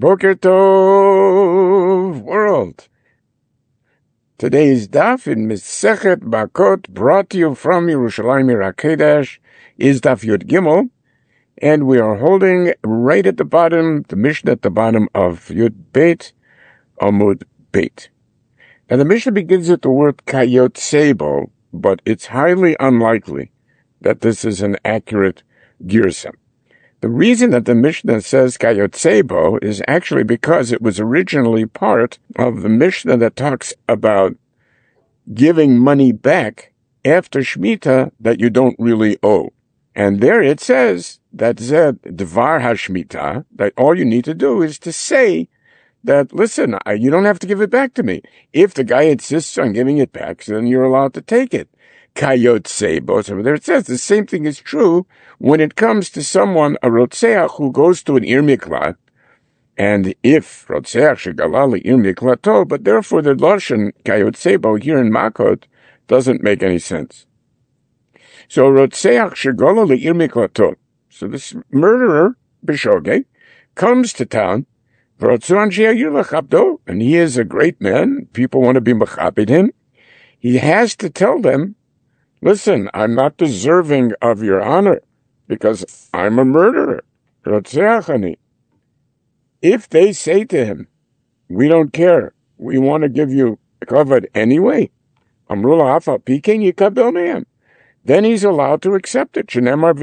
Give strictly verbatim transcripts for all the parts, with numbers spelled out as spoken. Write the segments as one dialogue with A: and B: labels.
A: Boker Tov, world. Today's daf in Masechet Bakot, brought to you from Yerushalayim Ir HaKodesh, is daf Yud Gimel, and we are holding right at the bottom, the Mishnah at the bottom of Yud Beit, Amud Beit. Now the Mishnah begins with the word kayotsebo, but it's highly unlikely that this is an accurate girsum. The reason that the Mishnah says kayotsebo is actually because it was originally part of the Mishnah that talks about giving money back after Shemitah that you don't really owe. And there it says that zed dvar hashmitah, that all you need to do is to say that, listen, you don't have to give it back to me. If the guy insists on giving it back, then you're allowed to take it. Kayotsebo. So there it says the same thing is true when it comes to someone, a rotzeach, who goes to an ir miklat, and if rotzeach shegalali ir miklato, but therefore the lashon kayotsebo here in Makot doesn't make any sense. So rotzeach shegalali ir miklato. So this murderer, Bishogeg, comes to town, and he is a great man. People want to be mechabed him. He has to tell them, listen, I'm not deserving of your honor because I'm a murderer. If they say to him, we don't care, we want to give you kavod anyway, then he's allowed to accept it.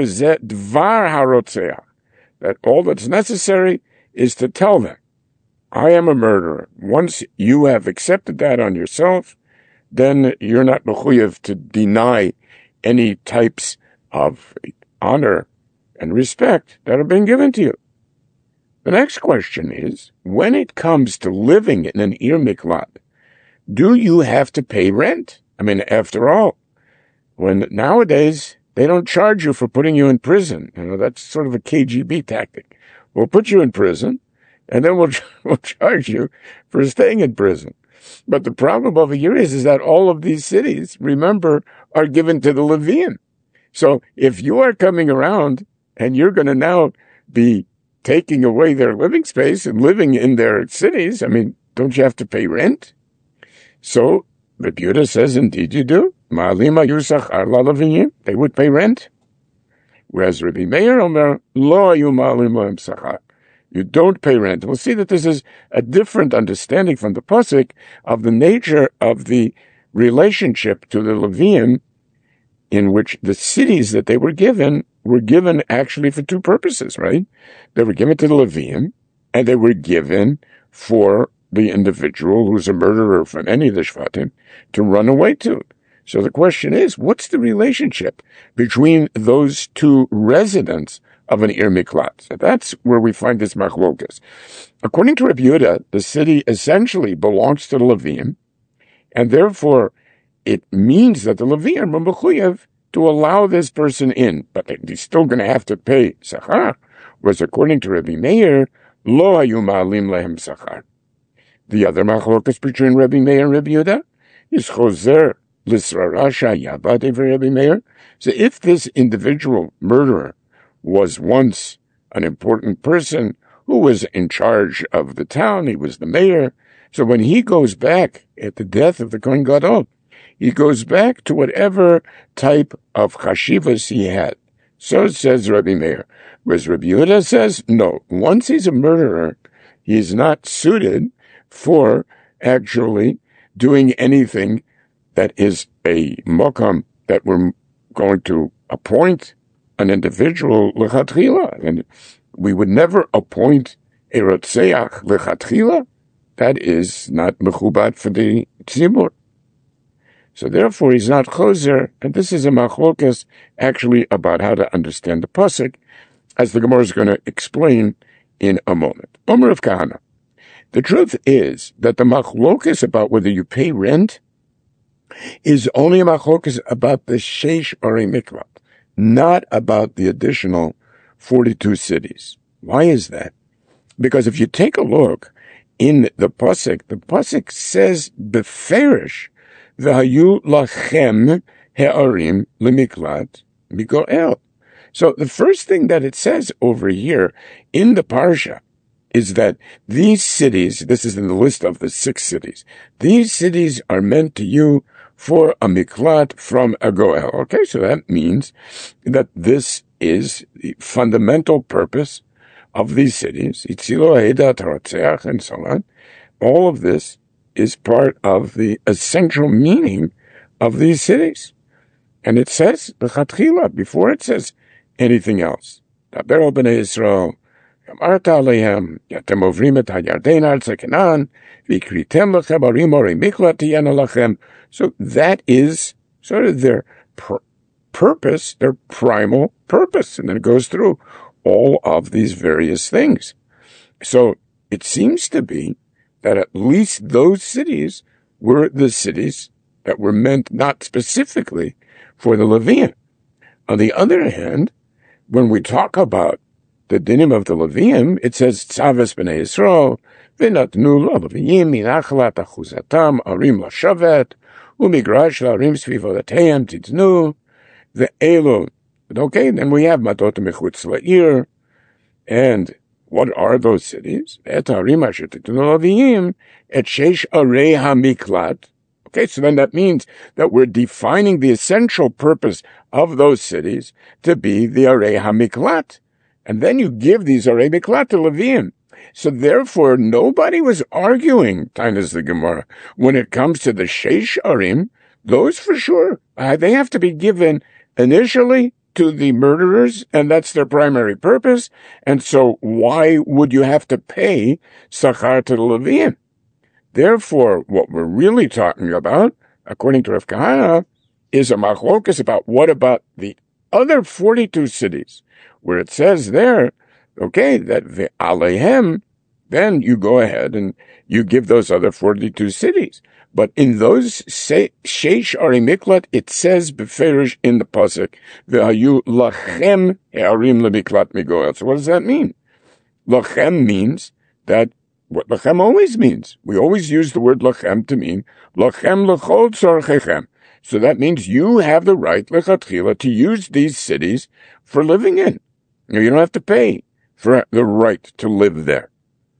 A: That all that's necessary is to tell them, I am a murderer. Once you have accepted that on yourself, then you're not mechuyev to deny any types of honor and respect that are being given to you. The next question is, when it comes to living in an ir miklat, do you have to pay rent? I mean, after all, when nowadays they don't charge you for putting you in prison. You know, that's sort of a K G B tactic. We'll put you in prison, and then we'll, we'll charge you for staying in prison. But the problem over here is, is that all of these cities, remember, are given to the Leviim. So if you are coming around and you're going to now be taking away their living space and living in their cities, I mean, don't you have to pay rent? So Rabbi Yehuda says, indeed you do. They would pay rent. Whereas Rabbi Meir Omer, lo ayu ma'alim lahem sachar. You don't pay rent. We'll see that this is a different understanding from the Pasuk of the nature of the relationship to the Leviim, in which the cities that they were given were given actually for two purposes, right? They were given to the Leviim, and they were given for the individual who's a murderer from any of the Shvatim to run away to. So the question is, what's the relationship between those two residents of an ir miklat? So that's where we find this machlokas. According to Rabbi Yehuda, the city essentially belongs to the Leviim, and therefore it means that the Leviim are mechuyev to allow this person in, but he's still going to have to pay sachar. Whereas according to Rabbi Meir, lo hayu ma'alim lehem sachar. The other machlokas between Rabbi Meir and Rabbi Yehuda is chozer l'srara shayaba devei Rabbi Meir. So if this individual murderer was once an important person who was in charge of the town, he was the mayor, so when he goes back at the death of the Kohen Gadol, he goes back to whatever type of chashivas he had. So says Rabbi Meir. Whereas Rabbi Yehuda says, no, once he's a murderer, he's not suited for actually doing anything that is a mokam that we're going to appoint an individual lechatchila, and we would never appoint a rotzeach lechatchila. That is not mechubad for the tzibur. So therefore, he's not chozer, and this is a machlokas actually about how to understand the pasuk, as the Gemara is going to explain in a moment. Omer of Kahana. The truth is that the machlokas about whether you pay rent is only a machlokas about the sheish or a mikvat, not about the additional forty-two cities. Why is that? Because if you take a look in the pasuk, the pasuk says beferish v'hayu lachem he'arim lemiklat migoel. So the first thing that it says over here in the parsha is that these cities, this is in the list of the six cities, these cities are meant to you for a miklat from a goel. Okay, so that means that this is the fundamental purpose of these cities, Itzilo Heda Taratzeach and so on. All of this is part of the essential meaning of these cities. And it says, B'chatchila, before it says anything else, Daber b'nei Yisrael, Yamarta alehem, yatem ovrim et hayarden artze Canaan, v'ikritem lechem arim orei miklat tiyena lachem. So that is sort of their pr- purpose, their primal purpose. And then it goes through all of these various things. So it seems to be that at least those cities were the cities that were meant not specifically for the Levian. On the other hand, when we talk about the dinim of the Levium, it says, Tzaves b'nei Yisrael, v'natnu lo Leviim minachlat achuzatam arim lashavet, umigrash la'arim svivodateim titnu, ve'elu. Okay, then we have Matot mechutz la'ir, and what are those cities? Et arim asher titnu Leviim, et sheish arei hamiklat. Okay, so then that means that we're defining the essential purpose of those cities to be the Arei HaMiklat. And then you give these Arei Miklat to Leviim. So therefore, nobody was arguing, Tainas the Gemara, when it comes to the Sheish Arim, those for sure, uh, they have to be given initially to the murderers, and that's their primary purpose. And so why would you have to pay Sachar to the Leviim? Therefore, what we're really talking about, according to Rav Kahana, is a machlokas about what about the other forty-two cities, where it says there, okay, that the Alehem, then you go ahead and you give those other forty-two cities. But in those Sheish Arei Miklat, it says beferish in the pasuk, V'hayu lachem ha'arim lemiklat migoel. So what does that mean? Lachem means that what lachem always means. We always use the word lachem to mean lachem lechol tzorchechem. So that means you have the right lechatchila to use these cities for living in. You don't have to pay for the right to live there.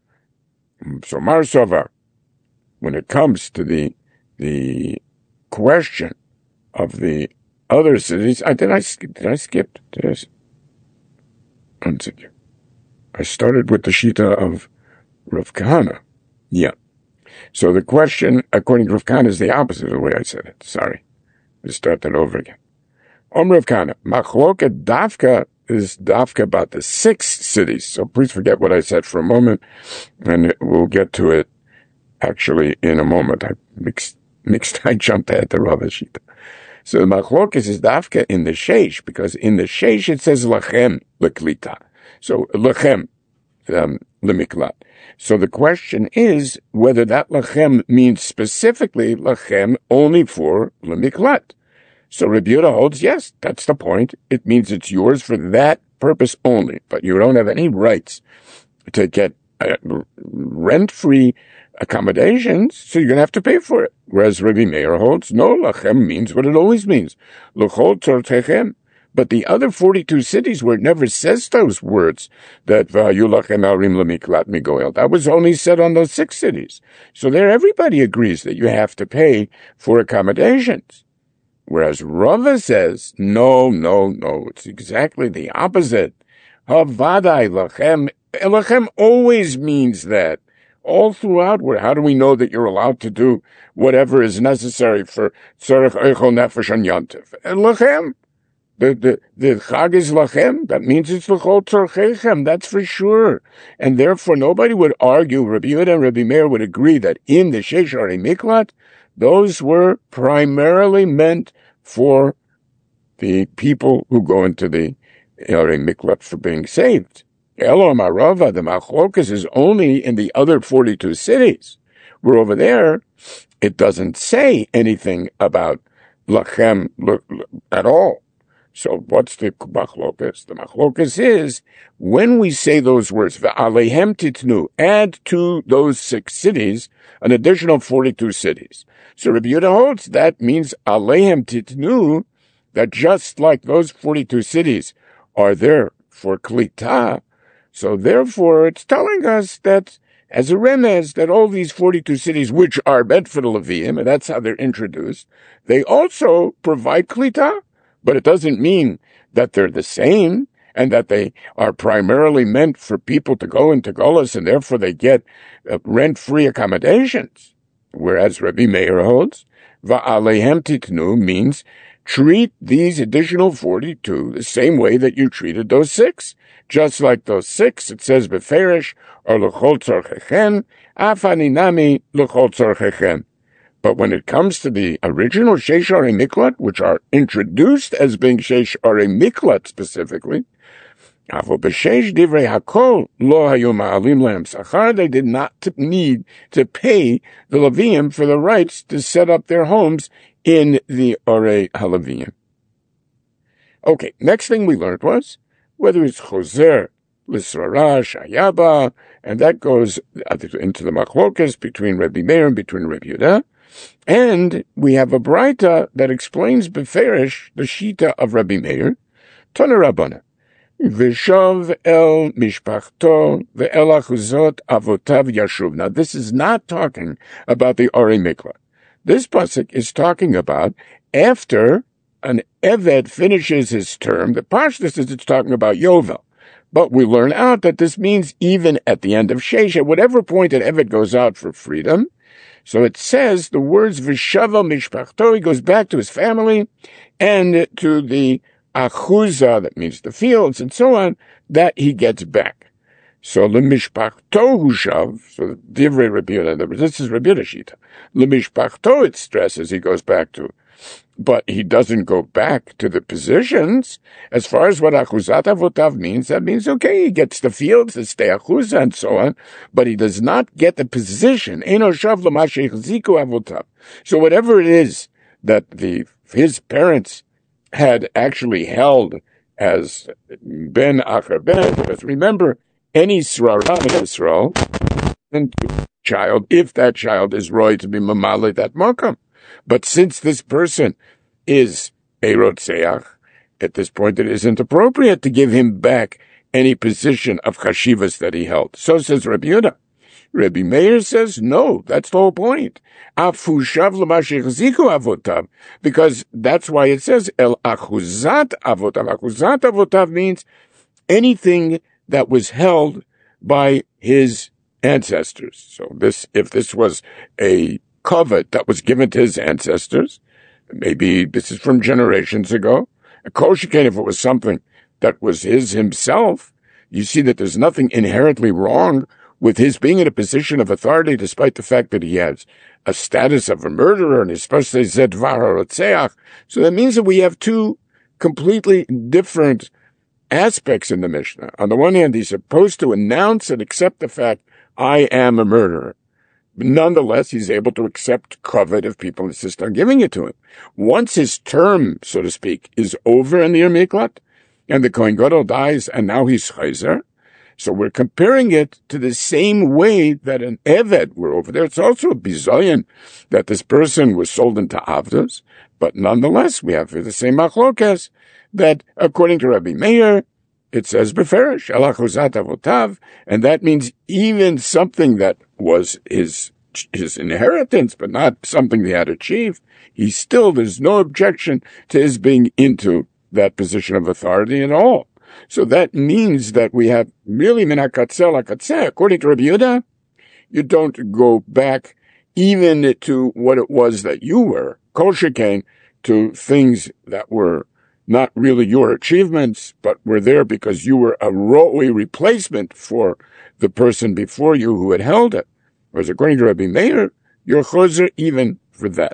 A: So Mar Sovar, when it comes to the the question of the other cities, I did I did I skip? Did I? One second. I started with the shita of Rav Kahana. Yeah. So the question, according to Rav Kahana, is the opposite of the way I said it. Sorry. Let's start that over again. Om Rav Kahana, Machloket Dafka is Dafka about the six cities. So please forget what I said for a moment, and we'll get to it actually in a moment. I mixed, mixed I jumped ahead to Rav Shita. So the Machloket is Dafka in the Sheish, because in the Sheish it says Lachem Leklita. So Lachem, um, Lemiklat. So the question is whether that lachem means specifically lachem only for lemiklat. So Rabbi Yehuda holds, yes, that's the point. It means it's yours for that purpose only, but you don't have any rights to get uh, rent-free accommodations, so you're going to have to pay for it. Whereas Rabbi Meir holds, no, lachem means what it always means. L'chol tzortechem. But the other forty-two cities where it never says those words, that that was only said on those six cities. So there everybody agrees that you have to pay for accommodations. Whereas Rava says, no, no, no, it's exactly the opposite. Havadai lachem. Lachem always means that. All throughout, where how do we know that you're allowed to do whatever is necessary for tzarech eichel nefesh and yantiv? And lachem. The, the, the chag is lachem. That means it's l'chol tzorchechem. That's for sure. And therefore, nobody would argue, Rabbi Yehuda and Rabbi Meir would agree that in the Sheish Arei Miklat, those were primarily meant for the people who go into the Arei Miklat for being saved. Elo Marava, the Machlokas is only in the other forty-two cities, where over there, it doesn't say anything about lachem at all. So what's the machlokas? The machlokas is, when we say those words, v'alehem titnu, add to those six cities an additional forty-two cities. So Rabbi Yehuda holds that means alehem titnu, that just like those forty-two cities are there for klita, So therefore, it's telling us that, as a remez, that all these forty-two cities, which are meant for the Levium, and that's how they're introduced, they also provide klita, but it doesn't mean that they're the same, and that they are primarily meant for people to go into Golos, and therefore they get uh, rent-free accommodations. Whereas Rabbi Meir holds, va'alehem titnu means treat these additional forty-two the same way that you treated those six. Just like those six, it says beferish, or l'chol tzorchechem, afaninami l'chol tzorchechem. But when it comes to the original Sheish Arei Miklat, which are introduced as being Sheish Arei Miklat specifically, Avo b'sheish divrei hakol lo hayu ma'alim lehem sachar, they did not need to pay the Levium for the rights to set up their homes in the Arei HaLeviim. Okay, next thing we learned was whether it's choser, lisrara, shayaba, and that goes into the machlokas between Rabbi Meir and between Rabbi Yehuda. And we have a braita that explains beferish the shita of Rabbi Meir, Tana Rabbana. V'shav el mishpachto ve'el achuzot avotav yashuv. Now, this is not talking about the Arei Miklat. This pasuk is talking about after an Eved finishes his term. The Pashtus is it's talking about Yovel. But we learn out that this means even at the end of Sheish, at whatever point an Eved goes out for freedom. So it says the words V'shav el mishpachto, he goes back to his family and to the Achuza, that means the fields, and so on, that he gets back. So lemishpachto hushav, so divrei Rabbi Yehuda, this is Rabbi Yehuda shita. Lemishpachto, it stresses, he goes back to, but he doesn't go back to the positions. As far as what achuzat avotav means, that means, okay, he gets the fields, the stay achuza, and so on, but he does not get the position. Eino shav l'mashe chziku avotav. So whatever it is that the his parents had actually held as ben acher ben, because remember, any srara in Israel, child, if that child is roy to be mamale that makam. But since this person is a rotzeach, at this point it isn't appropriate to give him back any position of chashivas that he held. So says Rabbi Yehuda. Rabbi Meir says, no, that's the whole point. Because that's why it says, El achuzat avotav. Achuzat avotav means anything that was held by his ancestors. So this, if this was a covet that was given to his ancestors, maybe this is from generations ago, a kol sheken, if it was something that was his himself, you see that there's nothing inherently wrong with his being in a position of authority, despite the fact that he has a status of a murderer, and he's supposed to say Zedvar HaRotzeach. So that means that we have two completely different aspects in the Mishnah. On the one hand, he's supposed to announce and accept the fact, I am a murderer. But nonetheless, he's able to accept covet if people insist on giving it to him. Once his term, so to speak, is over in the Arei Miklat, and the Kohen Gadol dies, and now he's chayzer, so we're comparing it to the same way that an Eved were over there. It's also a bizayon that this person was sold into Avdos, but nonetheless, we have the same machlokas that, according to Rabbi Meir, it says beferish, el achuzat avotav, and that means even something that was his his inheritance, but not something he had achieved, he still, there's no objection to his being into that position of authority at all. So that means that we have really min hakatzeh lakatzeh. According to Rabbi Yehuda, you don't go back even to what it was that you were, kol sheken, to things that were not really your achievements, but were there because you were a ro'ui replacement for the person before you who had held it. Whereas according to Rabbi Meir, you're choser even for that.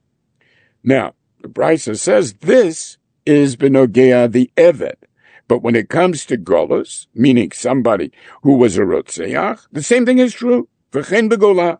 A: Now, the Brisa says this is benogea the Eved. But when it comes to Golos, meaning somebody who was a Rotzeach, the same thing is true. V'chein begola.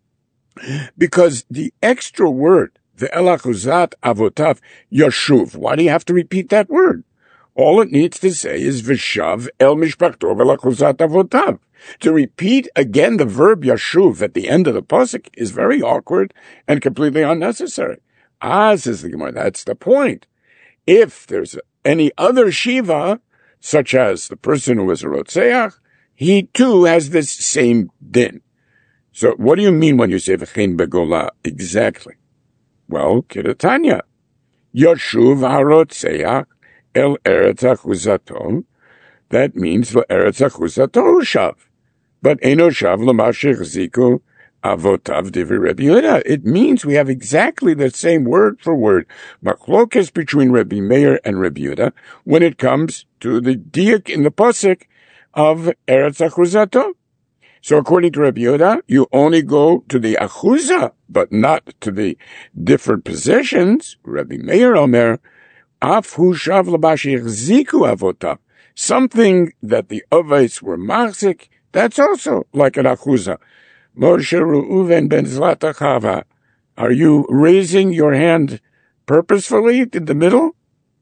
A: Because the extra word, the el achuzat avotav yashuv, why do you have to repeat that word? All it needs to say is v'shav el mishpachto ve'el achuzat avotav. To repeat again the verb yashuv at the end of the pasuk is very awkward and completely unnecessary. Ah, says the Gemara, that's the point. If there's any other shiva, such as the person who was a rotzeach, he too has this same din. So what do you mean when you say v'chein begola exactly? Well, Kiratanya, Yoshuv harotzeach el eretz achuzato. That means l'eretz achuzato shav, but eno shav l'mashich ziku avotav divrei Rebbe Yehuda. It means we have exactly the same word for word machlokes between Rebbe Meir and Rebbe Yehuda when it comes to the diak in the pasuk of eretz achuzato. So according to Rebbe Yehuda, you only go to the achuza, but not to the different positions. Rebbe Meir Omer, af hu shav l'mashich ziku avotav. Something that the Ovates were machzik, that's also like an achuza. Moshe Reuven ben Zlatachava, are you raising your hand purposefully in the middle?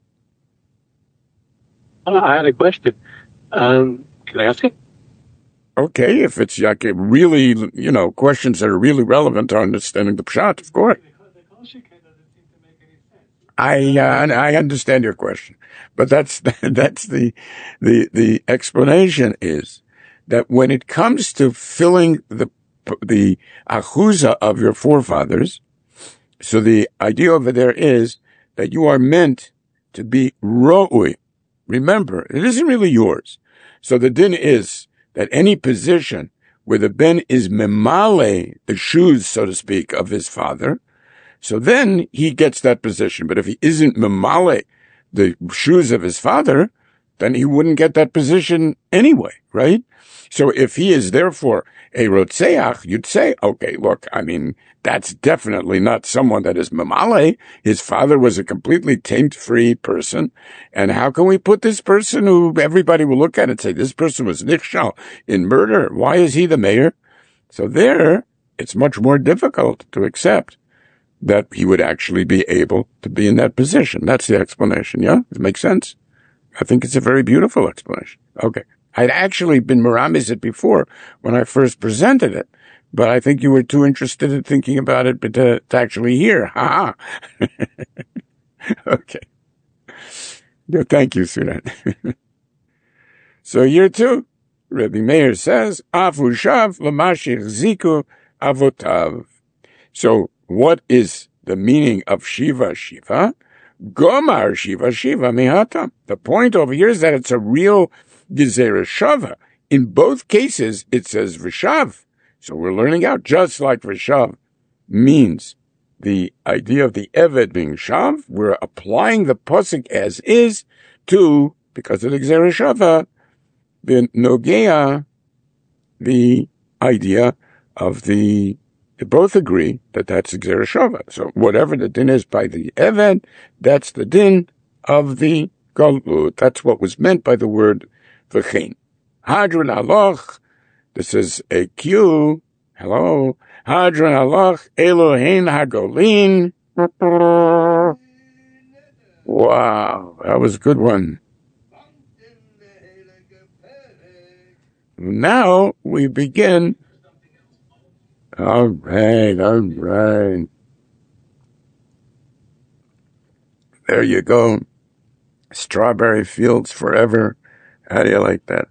B: Oh, I had a question. Um, can I ask it?
A: Okay, if it's like a really, you know, questions that are really relevant to understanding the pshat, of course. I uh, I understand your question, but that's that's the the the explanation is that when it comes to filling the the achuza of your forefathers, so the idea over there is that you are meant to be ro'ui. Remember, it isn't really yours. So the din is that any position where the ben is memale, the shoes, so to speak, of his father, so then he gets that position. But if he isn't memale, the shoes of his father, then he wouldn't get that position anyway, right? So if he is therefore a rotzeach, you'd say, okay, look, I mean, that's definitely not someone that is memale. His father was a completely taint-free person. And how can we put this person who everybody will look at and say, this person was nichshal in murder? Why is he the mayor? So there, it's much more difficult to accept that he would actually be able to be in that position. That's the explanation, yeah? Does it make sense? I think it's a very beautiful explanation. Okay. I'd actually been meramis it before when I first presented it, but I think you were too interested in thinking about it but to, to actually hear. Ha ha. Okay. Yeah, thank you, Surat. So year two, Rebbe Meir says, Afu shav l'mashich ziku avotav. So what is the meaning of Shiva Shiva? Gomar Shiva Shiva mihatam. The point over here is that it's a real Gezerah Shava. In both cases, it says Vishav. So we're learning out just like Vishav means the idea of the Eved being Shav. We're applying the Pasuk as is to, because of the Gezerah Shava, the Nogea, the idea of the They both agree that that's Gezerah Shava. So whatever the din is by the Eved, that's the din of the Galut. That's what was meant by the word V'chein. Hadron Aloch, this is a cue. Hello. Hadron Aloch, Elohein Hagolin. Wow, that was a good one. Now we begin. All right, all right. There you go. Strawberry fields forever. How do you like that?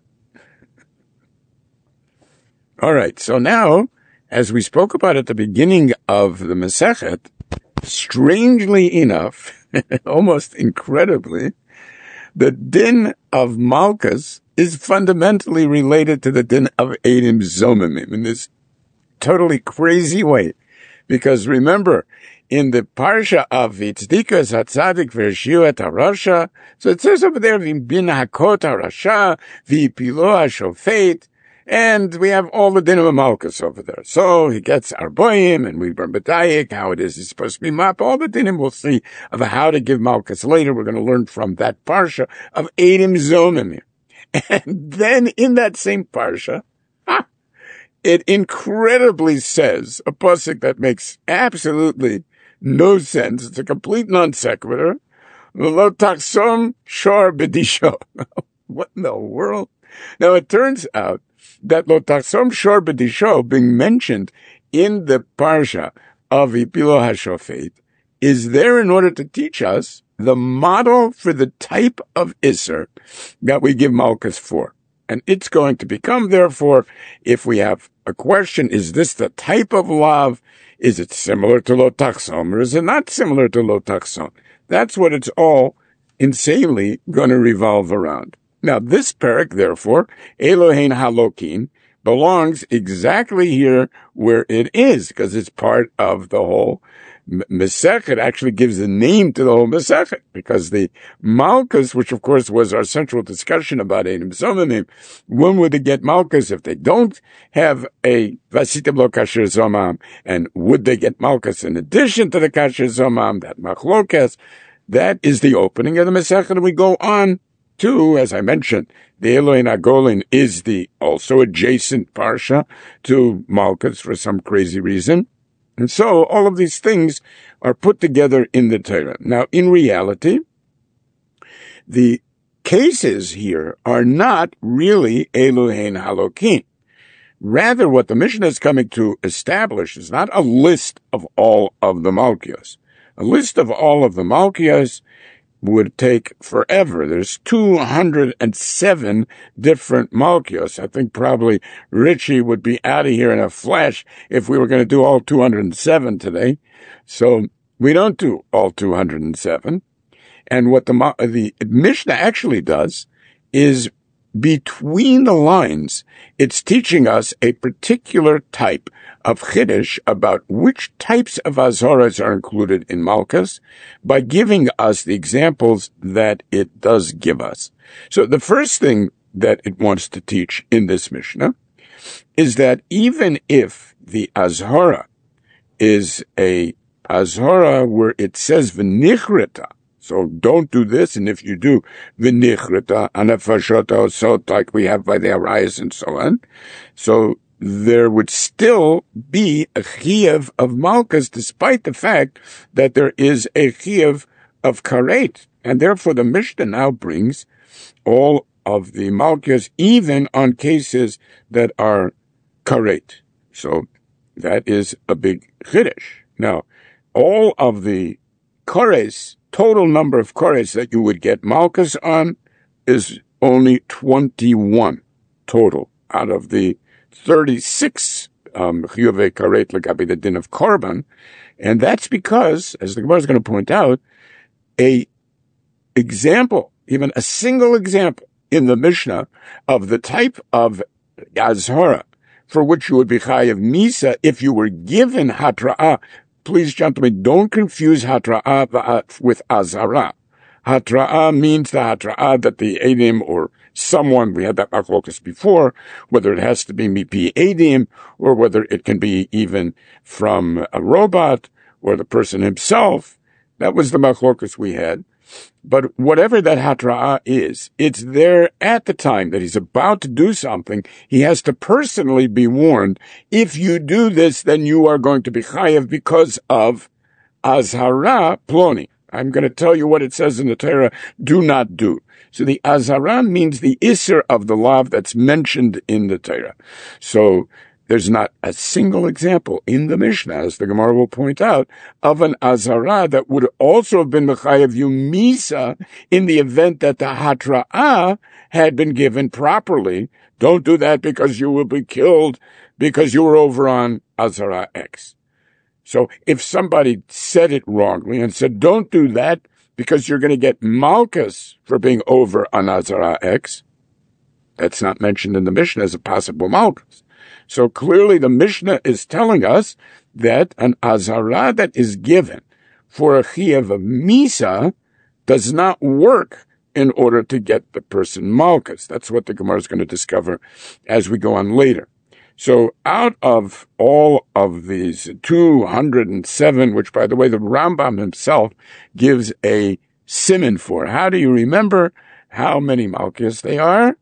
A: All right, so now, as we spoke about at the beginning of the Masechet, strangely enough, almost incredibly, the din of Malchus is fundamentally related to the din of Eidim Zomimim in this totally crazy way. Because remember, in the parsha of Vitzdika Zatzadik Vershiu et HaRasha, so it says over there, V'im bin hakot HaRasha, V'ipilo HaShofet, and we have all the dinim of Malchus over there. So he gets Arboim, and we burn B'dayik, how it is he's supposed to be map. All the dinim we'll see of how to give Malchus later. We're going to learn from that parsha of Eidim Zomimim. And then in that same parsha, ah, it incredibly says a pasuk that makes absolutely no sense. It's a complete non sequitur. Lo taksom shor b'disho. What in the world? Now it turns out that lo taksom shor b'disho being mentioned in the parsha of Ipilo HaShofet is there in order to teach us the model for the type of Isser that we give Malchus for. And it's going to become, therefore, if we have a question, is this the type of lav? Is it similar to lo tachson, or is it not similar to lo tachson? That's what it's all insanely going to revolve around. Now, this parak, therefore, Elohein Halokin, belongs exactly here where it is, because it's part of the whole Masechet. Actually gives a name to the whole Masechet, because the Malchus, which of course was our central discussion about Einim Zomamim, when would they get Malchus if they don't have a Vasitim Lo Kasher Zomam, and would they get Malchus in addition to the Kasher Zomam, that Machlokes? That is the opening of the Masechet, and we go on to, as I mentioned, the Elohein Agolin is the also adjacent parsha to Malchus for some crazy reason. And so all of these things are put together in the Torah. Now, in reality, the cases here are not really Elohein Halokin. Rather, what the Mishnah is coming to establish is not a list of all of the Malkios. A list of all of the Malkios would take forever. There's two hundred seven different Malkios. I think probably Richie would be out of here in a flash if we were going to do all two hundred seven today. So we don't do all two hundred seven. And what the, the Mishnah actually does is, between the lines, it's teaching us a particular type of chiddush about which types of azoras are included in Malchus by giving us the examples that it does give us. So the first thing that it wants to teach in this Mishnah is that even if the azhara is a azhara where it says v'nichrita, so don't do this, and if you do, v'nichrita, anafashota, so like we have by the Arayas and so on, so there would still be a chiyuv of Malchus, despite the fact that there is a chiyuv of karet. And therefore the Mishnah now brings all of the Malchus, even on cases that are karet. So that is a big chiddush. Now, all of the kores, total number of kores that you would get Malchus on is only twenty-one total out of the thirty-six chiyuvei karet legabi the din of korban, and that's because, as the Gemara is going to point out, a example, even a single example in the Mishnah of the type of azhara for which you would be chayav misa if you were given hatra'ah. Please, gentlemen, don't confuse hatra'ah with azhara. Hatra'ah means the hatra'ah that the edim or someone, we had that machlokas before, whether it has to be mipi edim or whether it can be even from a robot or the person himself. That was the machlokas we had. But whatever that hatra'ah is, it's there at the time that he's about to do something. He has to personally be warned. If you do this, then you are going to be chayav because of azhara ploni. I'm going to tell you what it says in the Torah, do not do. So the azhara means the isser of the law that's mentioned in the Torah. So there's not a single example in the Mishnah, as the Gemara will point out, of an azhara that would also have been mechayev you misa in the event that the hatra'ah had been given properly. Don't do that because you will be killed because you were over on azhara X. So if somebody said it wrongly and said, don't do that because you're going to get malchus for being over on azhara X, that's not mentioned in the Mishnah as a possible malchus. So clearly the Mishnah is telling us that an azhara that is given for a chiyuv of misa does not work in order to get the person malchus. That's what the Gemara is going to discover as we go on later. So out of all of these two hundred seven, which by the way the Rambam himself gives a siman for, how do you remember how many malchus they are?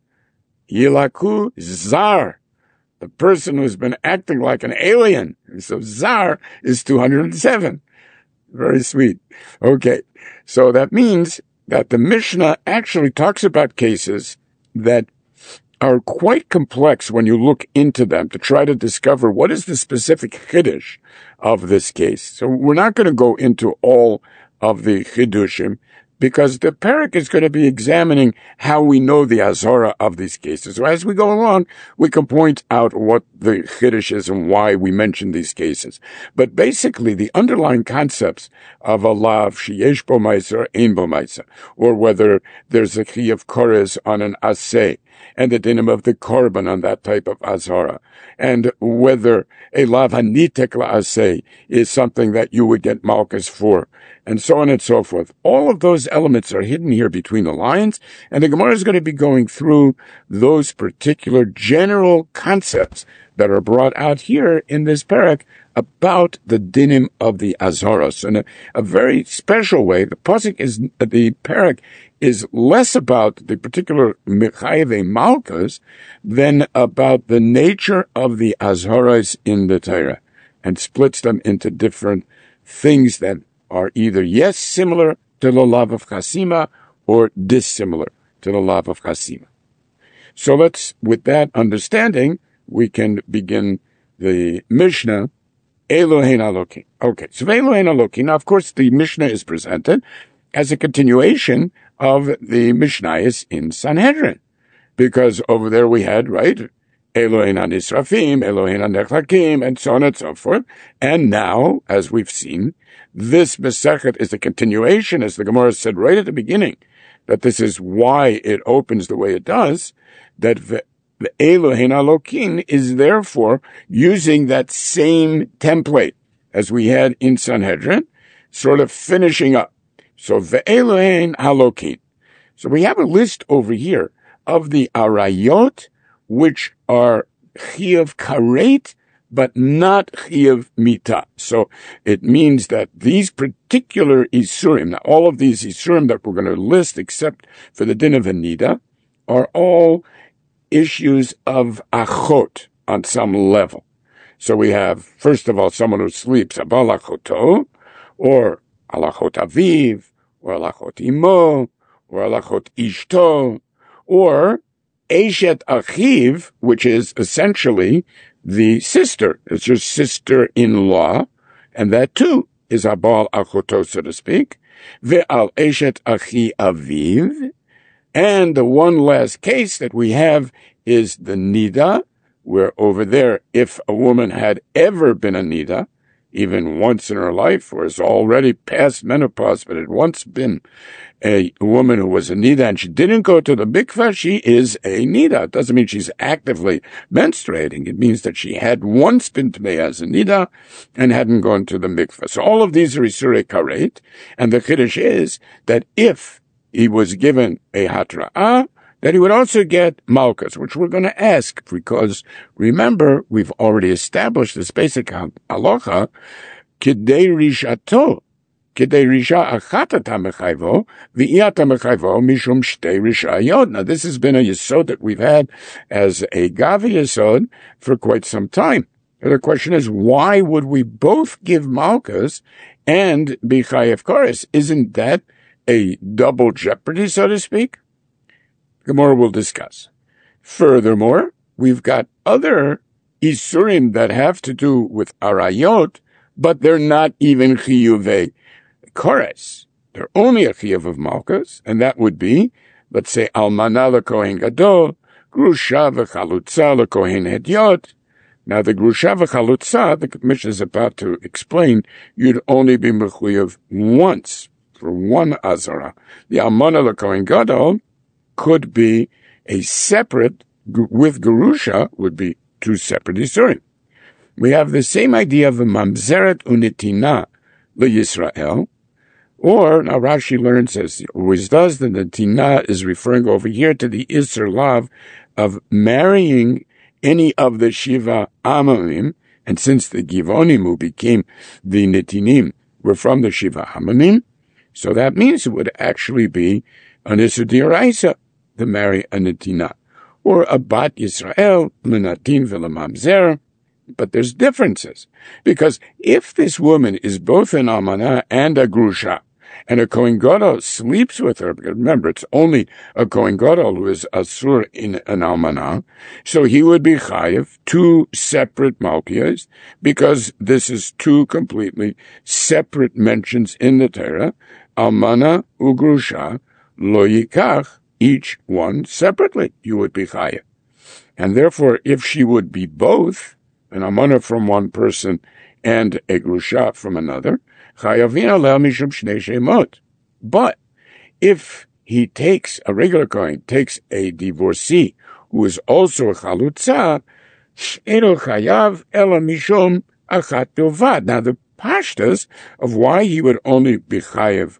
A: Yilaku zar. The person who's been acting like an alien. So Zar is two hundred seven. Very sweet. Okay. So that means that the Mishnah actually talks about cases that are quite complex when you look into them to try to discover what is the specific chiddush of this case. So we're not going to go into all of the chiddushim, because the parak is going to be examining how we know the Azora of these cases. So as we go along, we can point out what the Chiddush is and why we mention these cases. But basically, the underlying concepts of a lav, sheyesh bo ma'aser or ein bo ma'aser, or whether there's a chi of kores on an aseh, and the dinim of the korban on that type of azara, and whether a lav hanitek la'aseh is something that you would get malchus for, and so on and so forth. All of those elements are hidden here between the lines, and the Gemara is going to be going through those particular general concepts that are brought out here in this parak about the dinim of the azaros. In a, a very special way, the pasuk is, the parak is less about the particular Mechayeve Malkas than about the nature of the Azharas in the Torah, and splits them into different things that are either, yes, similar to the lav of Chasima, or dissimilar to the lav of Chasima. So let's, with that understanding, we can begin the Mishnah, Elohein Alokim. Okay, so Elohein Alokim, now of course the Mishnah is presented as a continuation of the Mishnayos in Sanhedrin, because over there we had, right, Elohein HaNisrafim, Elohein HaNechlakim, and so on and so forth. And now, as we've seen, this Masechet is a continuation, as the Gemara said right at the beginning, that this is why it opens the way it does, that the Elohein Alokim is therefore using that same template as we had in Sanhedrin, sort of finishing up. So ve'elohein halokin. So we have a list over here of the arayot, which are chiyuv karet, but not chiyuv mita. So it means that these particular isurim, now all of these isurim that we're going to list, except for the din of Anida, are all issues of achot on some level. So we have, first of all, someone who sleeps abal achoto, or alachot aviv, or alachot imo, or alachot ishto, or eshet achiv, which is essentially the sister. It's your sister-in-law, and that too is abal achoto, so to speak. Ve'al eshet achi aviv. And the one last case that we have is the nida, where over there, if a woman had ever been a nida, even once in her life, or is already past menopause, but had once been a woman who was a nida and she didn't go to the mikveh, she is a nida. It doesn't mean she's actively menstruating. It means that she had once been to me as a nida and hadn't gone to the mikveh. So all of these are isurei karet, and the chiddush is that if he was given a hatra'ah, that he would also get malchus, which we're going to ask, because remember, we've already established this basic halacha, kidei rishato, kidei risha achatata mechayvo, v'iata mechayvo mishum shtei rishayot. Now, this has been a yesod that we've had as a gavi yesod for quite some time. The question is, why would we both give malchus and be chayev kores? Isn't that a double jeopardy, so to speak? Gemara will discuss. Furthermore, we've got other isurim that have to do with arayot, but they're not even chiyuvei kores. They're only a chiyuv of malchus, and that would be, let's say, almana lekohen gadol, grusha v'chalutza lekohen hedyot. Now, the grusha v'chalutza, the Mishnah is about to explain, you'd only be mechuyev once, for one azara. The almana lekohen gadol could be a separate, with Gerusha, would be two separate Isurim. We have the same idea of a mamzeret unitina leYisrael, or, now Rashi learns, as he always does, that the tina is referring over here to the Isser Lav of marrying any of the Shiva Amanim, and since the Givonim who became the Netinim were from the Shiva Amanim, so that means it would actually be an Isser D'Oraisa to marry a Netina, or a Bat Yisrael, L'Natin V'Lamamzer. But there's differences, because if this woman is both an Almanah and a Grusha, and a Kohen Gadol sleeps with her, because remember, it's only a Kohen Gadol who is Asur in an Almanah, so he would be Chayev, two separate Malkias, because this is two completely separate mentions in the Torah almana ugrusha lo yikach, each one separately, you would be chayav. And therefore, if she would be both, an almana from one person and a grusha from another, chayavin aleh mishum shnei shemot. But if he takes, a regular kohen takes a divorcee who is also a chalutza, eno chayav ela mishum achat bilvad. Now the pashtas of why he would only be chayav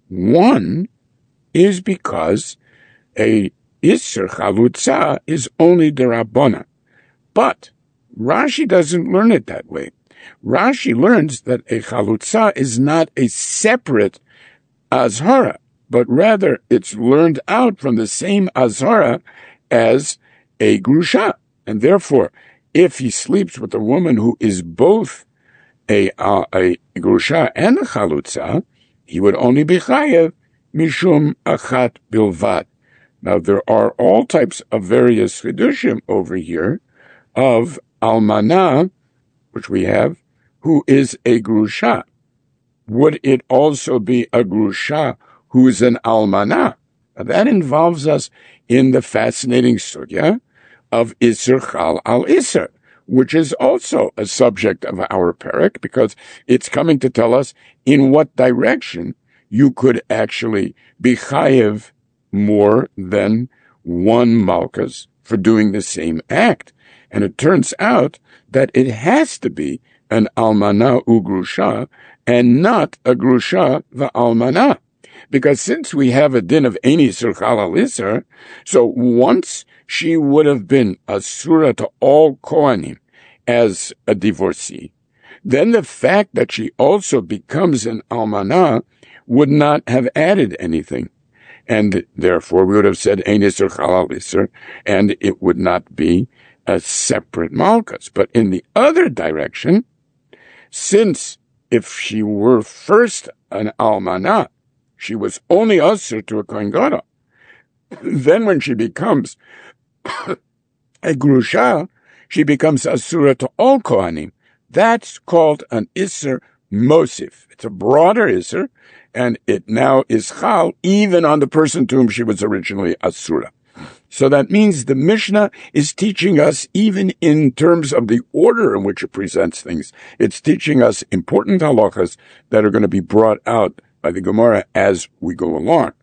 A: one is because a Isser chalutza is only derabona. But Rashi doesn't learn it that way. Rashi learns that a chalutza is not a separate azhara, but rather it's learned out from the same azhara as a grusha. And therefore, if he sleeps with a woman who is both a, uh, a grusha and a chalutza, he would only be chayev mishum achat bilvad. Now, there are all types of various chidushim over here of almana, which we have, who is a grusha. Would it also be a grusha who is an almana? Now, that involves us in the fascinating sugya of Isser Chal al Isser, which is also a subject of our parak, because it's coming to tell us in what direction you could actually be chayev more than one malchus for doing the same act. And it turns out that it has to be an almana ugrusha and not a grusha v'almana. Because since we have a din of Eini Isser Chal al Isser, so once she would have been asura to all kohanim as a divorcee, then the fact that she also becomes an almana would not have added anything. And therefore we would have said Ein Isser Chal al Isser, and it would not be a separate malchus. But in the other direction, since if she were first an almana, she was only usher to a kohen gadol, then when she becomes a grusha, she becomes asura to all kohanim. That's called an Isser Mosif. It's a broader Isser, and it now is Chal even on the person to whom she was originally Asura. So that means the Mishnah is teaching us, even in terms of the order in which it presents things, it's teaching us important halachas that are going to be brought out by the Gemara as we go along.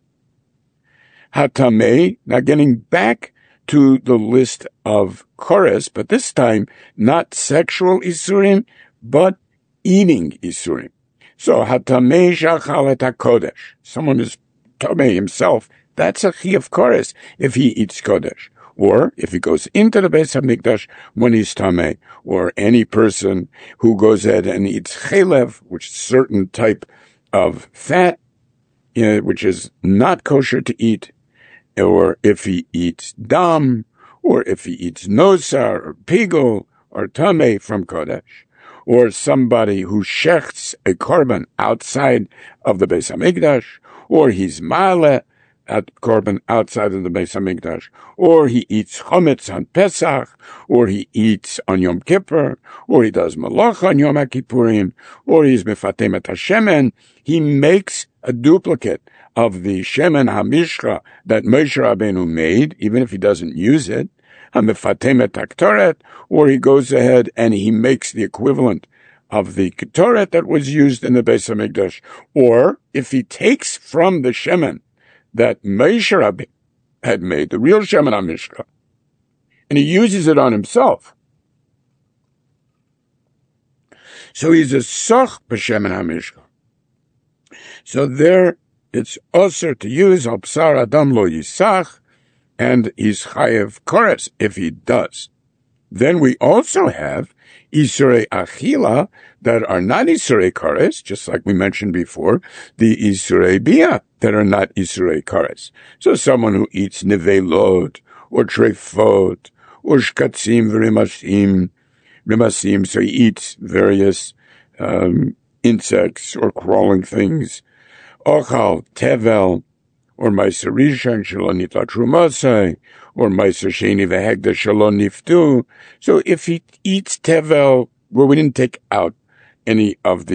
A: Hatamei, now getting back to the list of chores, but this time not sexual isurim, but eating isurim. So, hatamei shachal et hakodesh. Someone is tamei himself. That's a chi of chores if he eats kodesh. Or if he goes into the Beis HaMikdash when he's tamei. Or any person who goes ahead and eats chelev, which is a certain type of fat, you know, which is not kosher to eat. Or if he eats dam, or if he eats nosar, or pigul, or tamei from kodesh. Or somebody who shechts a korban outside of the Beis HaMikdash, or he's male at korban outside of the Beis HaMikdash, or he eats chometz on Pesach, or he eats on Yom Kippur, or he does malach on Yom HaKippurim, or he's mefatem et hashemen. He makes a duplicate of the shemen hamishcha that Moshe Rabbeinu made, even if he doesn't use it, mefatem et haktoret, or he goes ahead and he makes the equivalent of the ketoret that was used in the Beis HaMikdash. Or if he takes from the shemen that Moshe Rabbeinu had made, the real shemen hamishcha, and he uses it on himself, so he's a soch b'shemen hamishcha. So there, it's osir to use al b'sar adam lo yisach, and he's chayev kores if he does. Then we also have isurei achila that are not isurei kores, just like we mentioned before, the isurei bia that are not isurei kores. So someone who eats nevelot, or trefot, or shkatzim v'rimasim, rimasim, so he eats various um, insects or crawling things, ochal, tevel, or Meiser Rishon Shelo Nitla Trumasai, or Meiser Sheni Vehegda Shelo Niftu. So if he eats tevel, well, we didn't take out any of the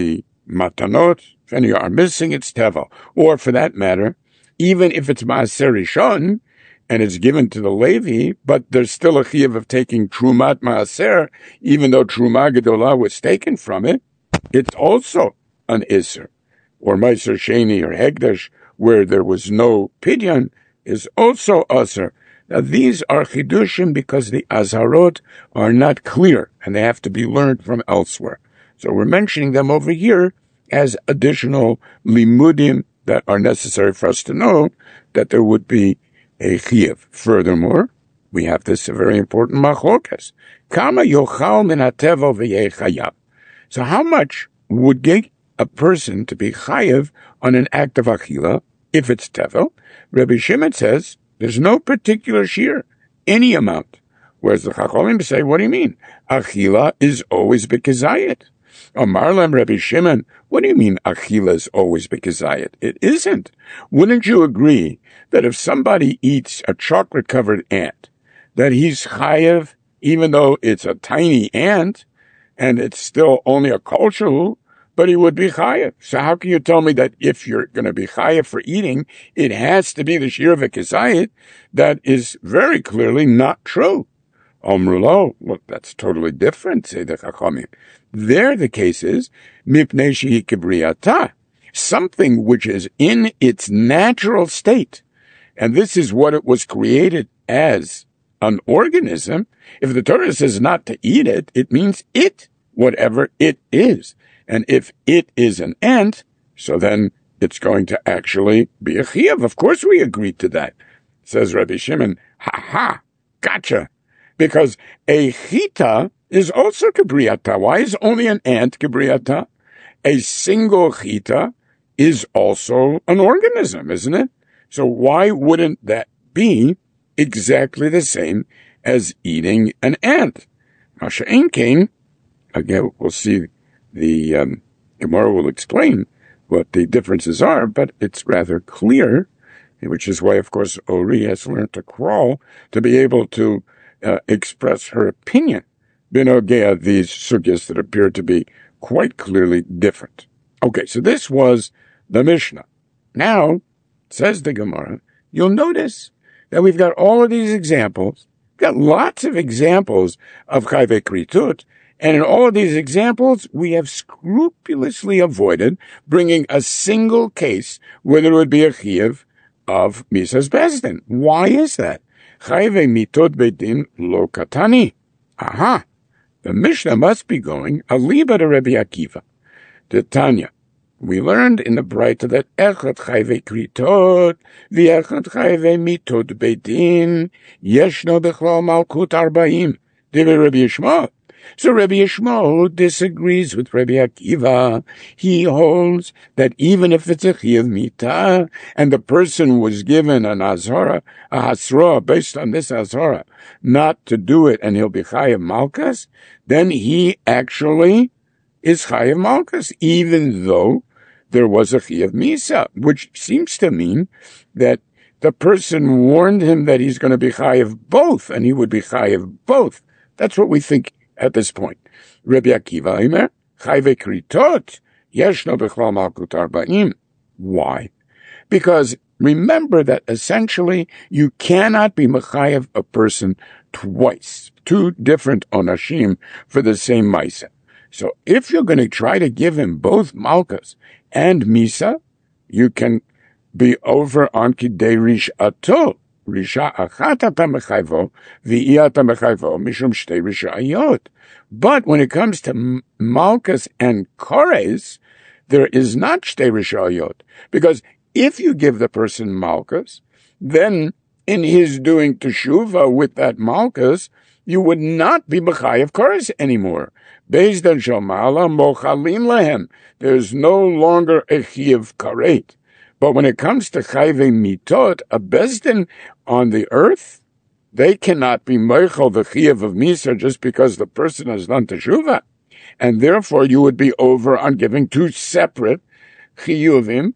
A: matanot, if any are missing, it's tevel. Or for that matter, even if it's maaser rishon, and it's given to the Levi, but there's still a chiyuv of taking trumat maaser, even though truma gedolah was taken from it, it's also an iser. Or maaser sheni or hegdash, where there was no pidyon, is also aser. Now these are chidushim because the azharot are not clear, and they have to be learned from elsewhere. So we're mentioning them over here as additional limudim that are necessary for us to know that there would be a chiyuv. Furthermore, we have this very important machlokas. Kama yochal min hatevel v'yeh chayav. So how much would get a person to be chayav on an act of achila if it's tevel? Rabbi Shimon says there's no particular shear, any amount. Whereas the Chachamim say, what do you mean? Achila is always bekizayit. Amar lam Rabbi Shimon, what do you mean achila is always bekizayit? It isn't. Wouldn't you agree that if somebody eats a chocolate-covered ant, that he's chayav, even though it's a tiny ant, and it's still only a kolshahu, but he would be chayav. So how can you tell me that if you're going to be chayav for eating, it has to be the shir of a kizayit? That is very clearly not true. Omrulo, look, that's totally different, say the Chachamim. There the case is, mipnei shehi kibriyata, something which is in its natural state, and this is what it was created as, an organism. If the Torah says not to eat it, it means it, whatever it is. And if it is an ant, so then it's going to actually be a chiyuv. Of course we agreed to that. Says Rabbi Shimon, ha ha, gotcha. Because a chita is also kibriyata. Why is only an ant kibriyata? A single chita is also an organism, isn't it? So why wouldn't that be exactly the same as eating an ant? Masha Enkein, again, we'll see the um, Gemara will explain what the differences are, but it's rather clear, which is why, of course, Ori has learned to crawl to be able to uh, express her opinion binogea these sugyas that appear to be quite clearly different. Okay, so this was the Mishnah. Now, says the Gemara, you'll notice that we've got all of these examples. We've got lots of examples of chayve kritut, and in all of these examples, we have scrupulously avoided bringing a single case where there would be a chiyuv of misas bezdin. Why is that? Chayve mitot bedin lo katani. Aha! The Mishnah must be going aliba to Rabbi Akiva. To Tanya, we learned in the Braita that echad chayve kritot v'echad chayve mitot bedin yeshno bechlal malkut arbaim. Divrei Rabbi Yishmael. So Rabbi Yishmael disagrees with Rabbi Akiva. He holds that even if it's a chiyuv mita, and the person was given an azhara, a hasra, based on this azhara, not to do it, and he'll be chayav malkas, then he actually is chayav malkas, even though there was a chiyuv misa, which seems to mean that the person warned him that he's going to be chayav both, and he would be chayav both. That's what we think at this point. Rabbi Akiva Omer, chayve kritot, yeshno bechlal malkut arba'im. Why? Because remember that essentially you cannot be mechayev a person twice, two different onashim for the same maisa. So if you're going to try to give him both malkas and misa, you can be over on kidei rish ato. Risha achat ata mechayvo, v'i ata mechayvo, mishum shtei rishayot. But when it comes to malchus and kores, there is not shtei rishayot. Because if you give the person malchus, then in his doing teshuva with that malchus, you would not be mechayev kores anymore. Beis din shomala mochalin lehem. There's no longer a chiyuv karet. But when it comes to chayve mitot, a bezdin on the earth, they cannot be meichel the chiyuv of misa just because the person has done teshuvah. And therefore you would be over on giving two separate chiyuvim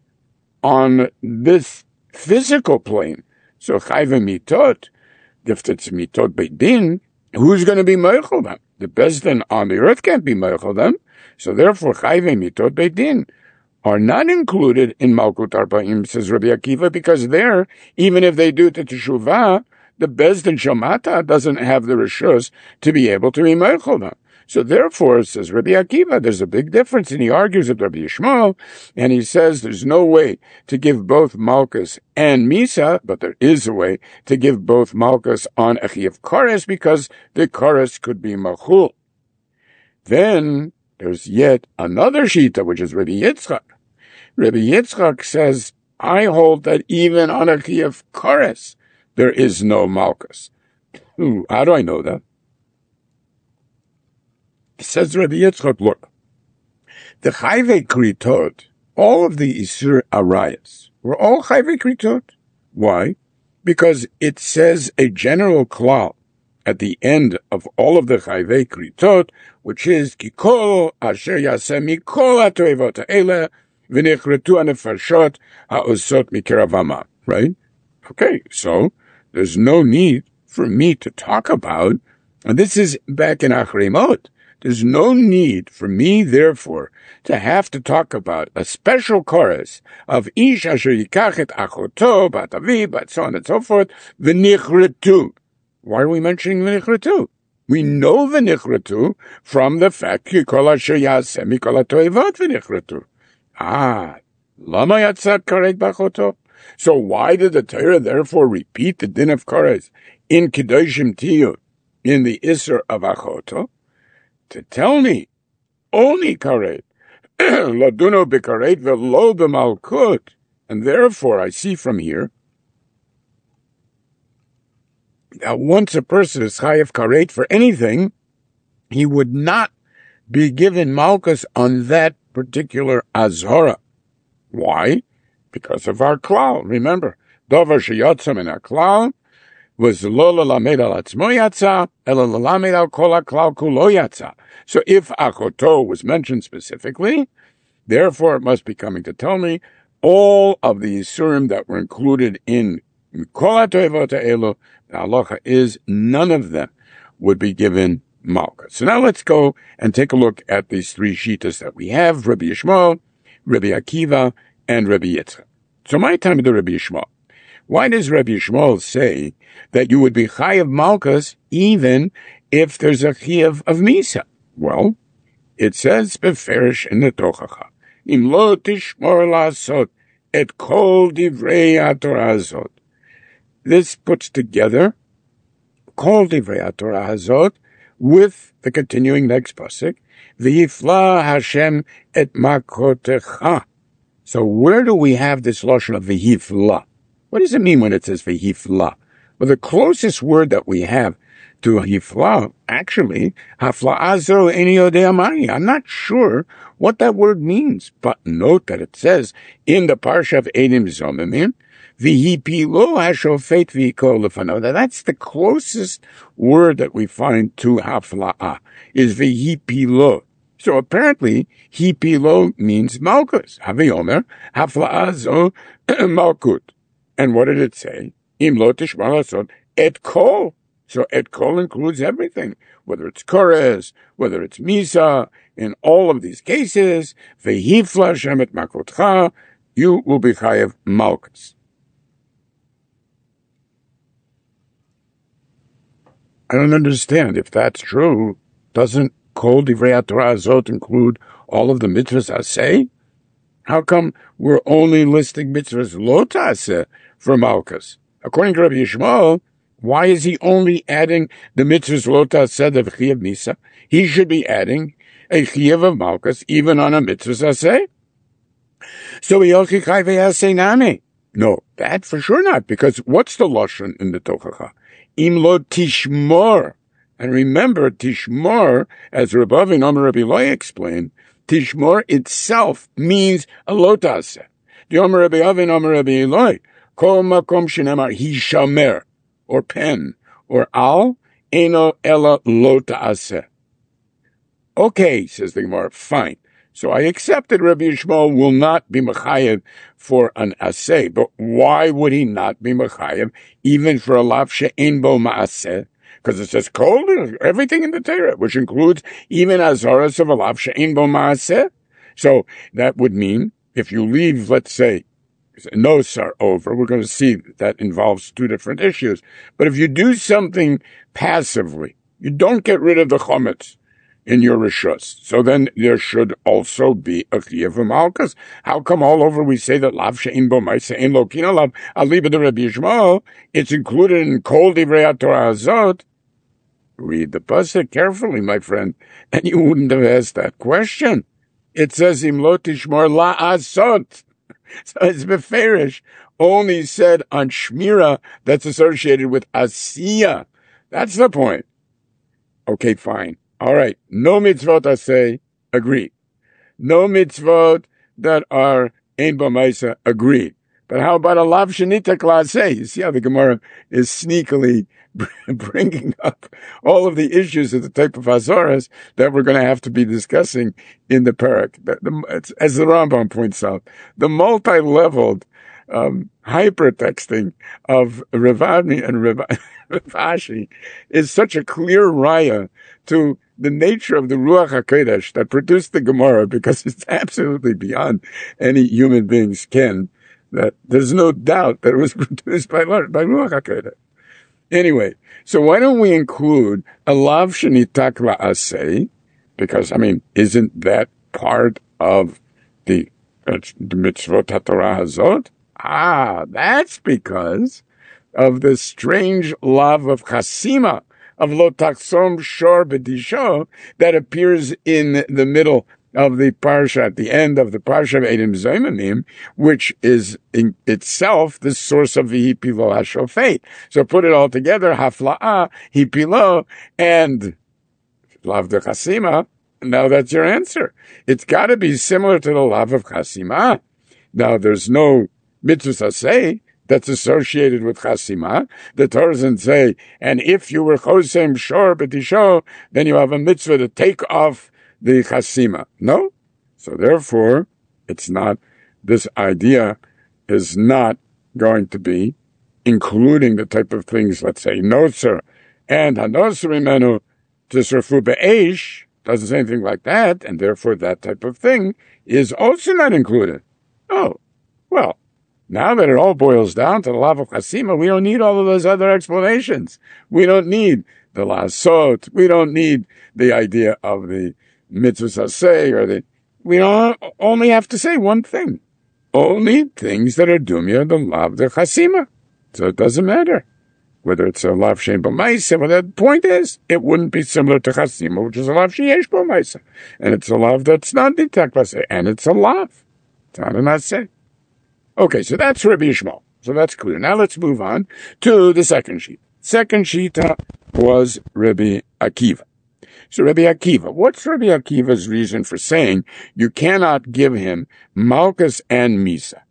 A: on this physical plane. So chayve mitot, if it's mitot beidin, who's going to be meichel them? The Bezdin on the earth can't be meichel them, so therefore chayvei mitot beidin are not included in Malkut Arba'im, says Rabbi Akiva, because there, even if they do the teshuvah, the Bezdin Shamata doesn't have the rishus to be able to be meichel them. So therefore, says Rabbi Akiva, there's a big difference, and he argues with Rabbi Yishmael, and he says there's no way to give both Malkus and Misa, but there is a way to give both Malkus on a Chiyuv Kores, because the Kores could be Machul. Then there's yet another Shita, which is Rabbi Yitzchak. Rabbi Yitzchak says, I hold that even on a Chiyuv Kores, there is no Malkus. Ooh, how do I know that? Says Rabbi Yitzchak, look, the Chayvei Kritot, all of the Isur Arayas, were all Chayvei Kritot. Why? Because it says a general klal at the end of all of the Chayvei Kritot, which is, Kikol asher yaseh mikol ha'toivot ha'ele v'nechretu ha'nefashot ha'osot mikeravama. Right? Okay, so there's no need for me to talk about, and this is back in Achrei Mot. There's no need for me, therefore, to have to talk about a special chorus of Ish asher yikach et achoto, bat avi, bat so on and so forth, v'nichretu. Why are we mentioning v'nichretu? We know v'nichretu from the fact kikol asher yaseh mikol ha'toivot v'nichretu. Ah, lama yatzat karet b'achoto? So why did the Torah therefore repeat the din of chorus in Kedoshim Tiyu, in the Isser of Achoto? To tell me, only karet, laduno b'karet v'lo b'malkut, and therefore I see from here that once a person is chayav karet for anything, he would not be given malchus on that particular azhara. Why? Because of our klal. Remember, davar sheyatzam in our klal was lo lelamed al atzmo yatsa, ela lelamed al kol haklal kulo yatsa. So if achoto was mentioned specifically, therefore it must be coming to tell me all of the Yisurim that were included in kol ha'toivot ha'elu, the halacha is none of them would be given malchus. So now let's go and take a look at these three shitas that we have, Rabbi Yishmael, Rabbi Akiva, and Rabbi Yitzchak. So my time with the Rabbi Yishmael. Why does Rabbi Yishmael say that you would be chayav malchus even if there's a chayav of misa? Well, it says beferish in the Tochacha, im lo tishmor la'asot et kol divrei haTorah hazot. This puts together kol divrei haTorah hazot with the continuing next pasuk, v'yifla Hashem et makotecha. So where do we have this lashon of v'yifla? What does it mean when it says v'yifla? Well, the closest word that we have to hifla, actually, hafla'azo eni yodei amani. I'm not sure what that word means, but note that it says in the parsha of Edim Zomimim, v'hipilo hashofet v'yikol lefanav. Now that's the closest word that we find to hafla'a, is v'hipilo. So apparently, hipilo means malchus. Havi hafla'azo malkut. And what did it say? Im lo tishmor la'asot et kol. So et kol includes everything, whether it's kores, whether it's misa. In all of these cases, v'hifla Hashem et makotcha, you will be chayav malchus. I don't understand. If that's true, doesn't kol divrei haTorah hazot include all of the mitzvahs aseh? How come we're only listing mitzvahs lo ta'aseh for malchus? According to Rabbi Yishmael, why is he only adding the mitzvahs lo ta'aseh of chiyuv misa? He should be adding a chiyuv of malchus even on a mitzvah aseh. So yochi chayvei aseh nami. No, that for sure not, because what's the lashon in the Tochacha? Im lo tishmor. And remember, tishmor, as Rabbi Avin Omer Rabbi Eloi explained, tishmor itself means a lo ta'aseh. The Omer Rabbi Avin Omer Rabbi Eloi, kol makom shenemar hishamer, or pen, or al, eno ela lo ta'aseh. Okay, says the Gemara, fine. So I accept that Rabbi Yishmael will not be mechayev for an aseh, but why would he not be mechayev even for a lav she'en bo ma'aseh? because it says cold, everything in the Torah, which includes even azaras of a lav she'ein bo ma'aseh. So that would mean if you leave, let's say, nosar over, we're going to see that involves two different issues. But if you do something passively, you don't get rid of the chometz in your rishus, so then there should also be a chiyuv malchus. How come all over we say that lav she'ein bo ma'aseh ein lo kina lav aliba de Rabbi Yishmael? It's included in kol divrei Torah hazot. Read the pasuk carefully, my friend, and you wouldn't have asked that question. It says im lo tishmor la'asot. So it's beferish, only said on shmira that's associated with asiya. That's the point. Okay, fine. All right. No mitzvot aseh, agreed. No mitzvot that are ein bo ma'aseh, agreed. But how about a lav shenita klaseh? You see how the Gemara is sneakily bringing up all of the issues of the type of azaras that we're going to have to be discussing in the parak. The, the, as the Rambam points out, the multi-leveled um, hypertexting of Rav Avni and Rav Ashi is such a clear raya to the nature of the Ruach HaKodesh that produced the Gemara, because it's absolutely beyond any human being's ken, that there's no doubt that it was produced by, by Ruach HaKodesh. Anyway, so why don't we include a lav shenitak la'aseh? Because, I mean, isn't that part of the, uh, the mitzvot HaTorah hazot? Ah, that's because of the strange lav of chasima, of lo tachsom shor b'disho, that appears in the middle of the parsha, at the end of the parsha of Eidim Zomimim, which is in itself the source of the hipilo hashofet. So put it all together, hafla'ah, hipilo, and lav de chasima. Now that's your answer. It's got to be similar to the lav of chasima. Now there's no mitzvah aseh that's associated with chasima. The Torah doesn't say, and if you were chosem shor b'tisho, then you have a mitzvah to take off the chasima. No. So therefore, it's not, this idea is not going to be including the type of things, let's say, noser and hanoser imenu tisrafu be'esh, doesn't say anything like that, and therefore that type of thing is also not included. Oh, well, now that it all boils down to the lav of chasima, we don't need all of those other explanations. We don't need the lasot. We don't need the idea of the mitzvahs aseh, or the, we don't only have to say one thing. Only things that are dumya the lav de chasima. So it doesn't matter whether it's a lav shein bo ma'aseh. Well, the point is, it wouldn't be similar to chasima, which is a lav sheyesh bo ma'aseh, and it's a lav that's not nitak baseh, and it's a lav. It's not an aseh. Okay, so that's Rabbi Yishmael. So that's clear. Now let's move on to the second sheet. Second shita was Rabbi Akiva. So Rabbi Akiva, what's Rabbi Akiva's reason for saying you cannot give him Malchus and Misa?